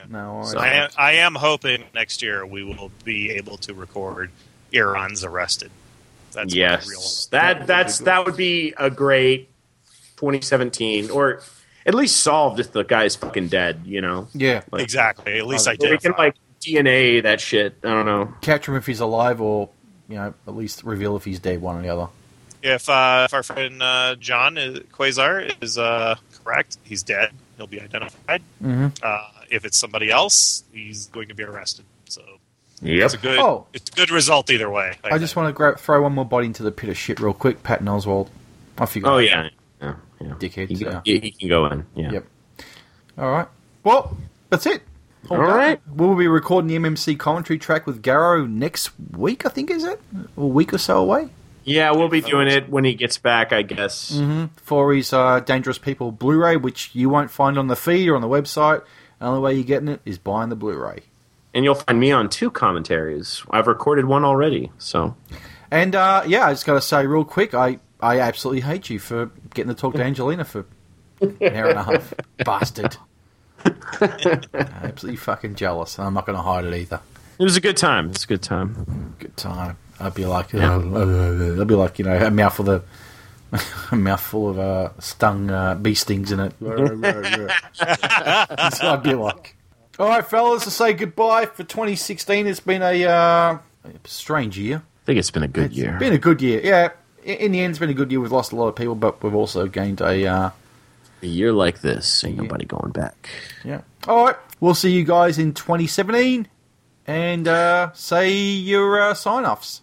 No, I, So- I am, I am hoping next year we will be able to record Iran's Arrested. That's my real yes, that that's that would be a great twenty seventeen, or at least solved if the guy's fucking dead. You know, yeah. like, exactly. At least I we did. can like D N A that shit. I don't know. Catch him if he's alive, or you know, at least reveal if he's dead. One or the other. If uh, if our friend uh, John is, Quasar is uh, correct, he's dead. He'll be identified. Mm-hmm. Uh, if it's somebody else, he's going to be arrested. So Yep. it's a good Oh. it's a good result either way. I just want to gra- throw one more body into the pit of shit real quick. Patton Oswalt. I figure. Oh yeah. Yeah. yeah. Dickheads, He, yeah. he, he can go in. Yeah. Yep. All right. Well, that's it. All done. right. We'll be recording the M M C commentary track with Garrow next week, I think, is it? A week or so away? Yeah, we'll be doing it when he gets back, I guess. Mm-hmm. For his uh, Dangerous People Blu-ray, which you won't find on the feed or on the website. The only way you're getting it is buying the Blu-ray. And you'll find me on two commentaries. I've recorded one already, so. And, uh, yeah, I just got to say real quick, I, I absolutely hate you for getting to talk to Angelina for an hour and a half. Bastard. Absolutely fucking jealous, and I'm not going to hide it either. It was a good time. It's a good time. Good time. I'd be like, uh, I'd be like, you know, a mouthful of a mouthful of uh, stung uh, bee stings in it. That's what I'd be like. All right, fellas, to say goodbye for twenty sixteen. It's been a uh, strange year. I think it's been a good It's year. been a good year. Yeah, in the end, it's been a good year. We've lost a lot of people, but we've also gained a. Uh, A year like this, ain't nobody going back. yeah. All right, we'll see you guys in twenty seventeen, and uh, say your uh, sign-offs.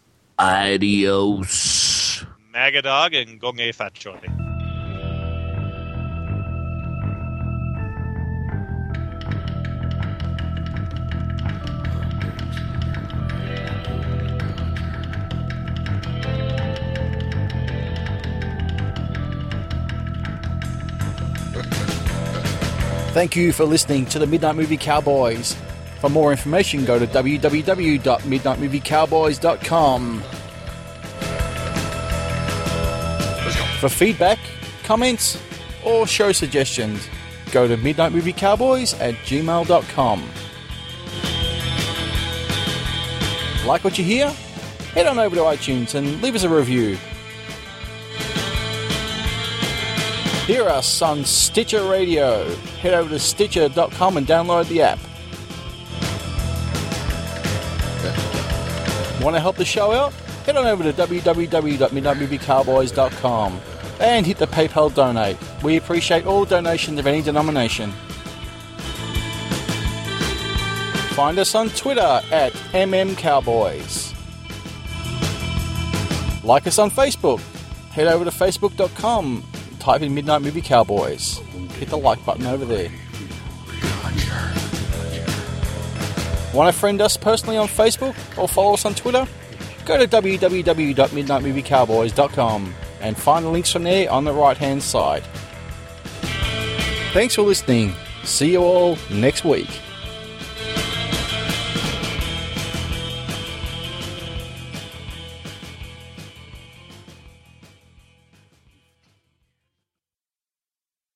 Adios. Magadog and Gonge Fat Choi. Thank you for listening to the Midnight Movie Cowboys. For more information, go to w w w dot midnight movie cowboys dot com. For feedback, comments, or show suggestions, go to midnight movie cowboys at gmail dot com. Like what you hear? Head on over to iTunes and leave us a review. Hear us on Stitcher Radio. Head over to stitcher dot com and download the app. Want to help the show out? Head on over to w w w dot midnight movie cowboys dot com and hit the PayPal donate. We appreciate all donations of any denomination. Find us on Twitter at M M Cowboys. Like us on Facebook. Head over to facebook dot com. Type in Midnight Movie Cowboys. Hit the like button over there. Want to friend us personally on Facebook or follow us on Twitter? Go to w w w dot midnight movie cowboys dot com and find the links from there on the right hand side. Thanks for listening. See you all next week.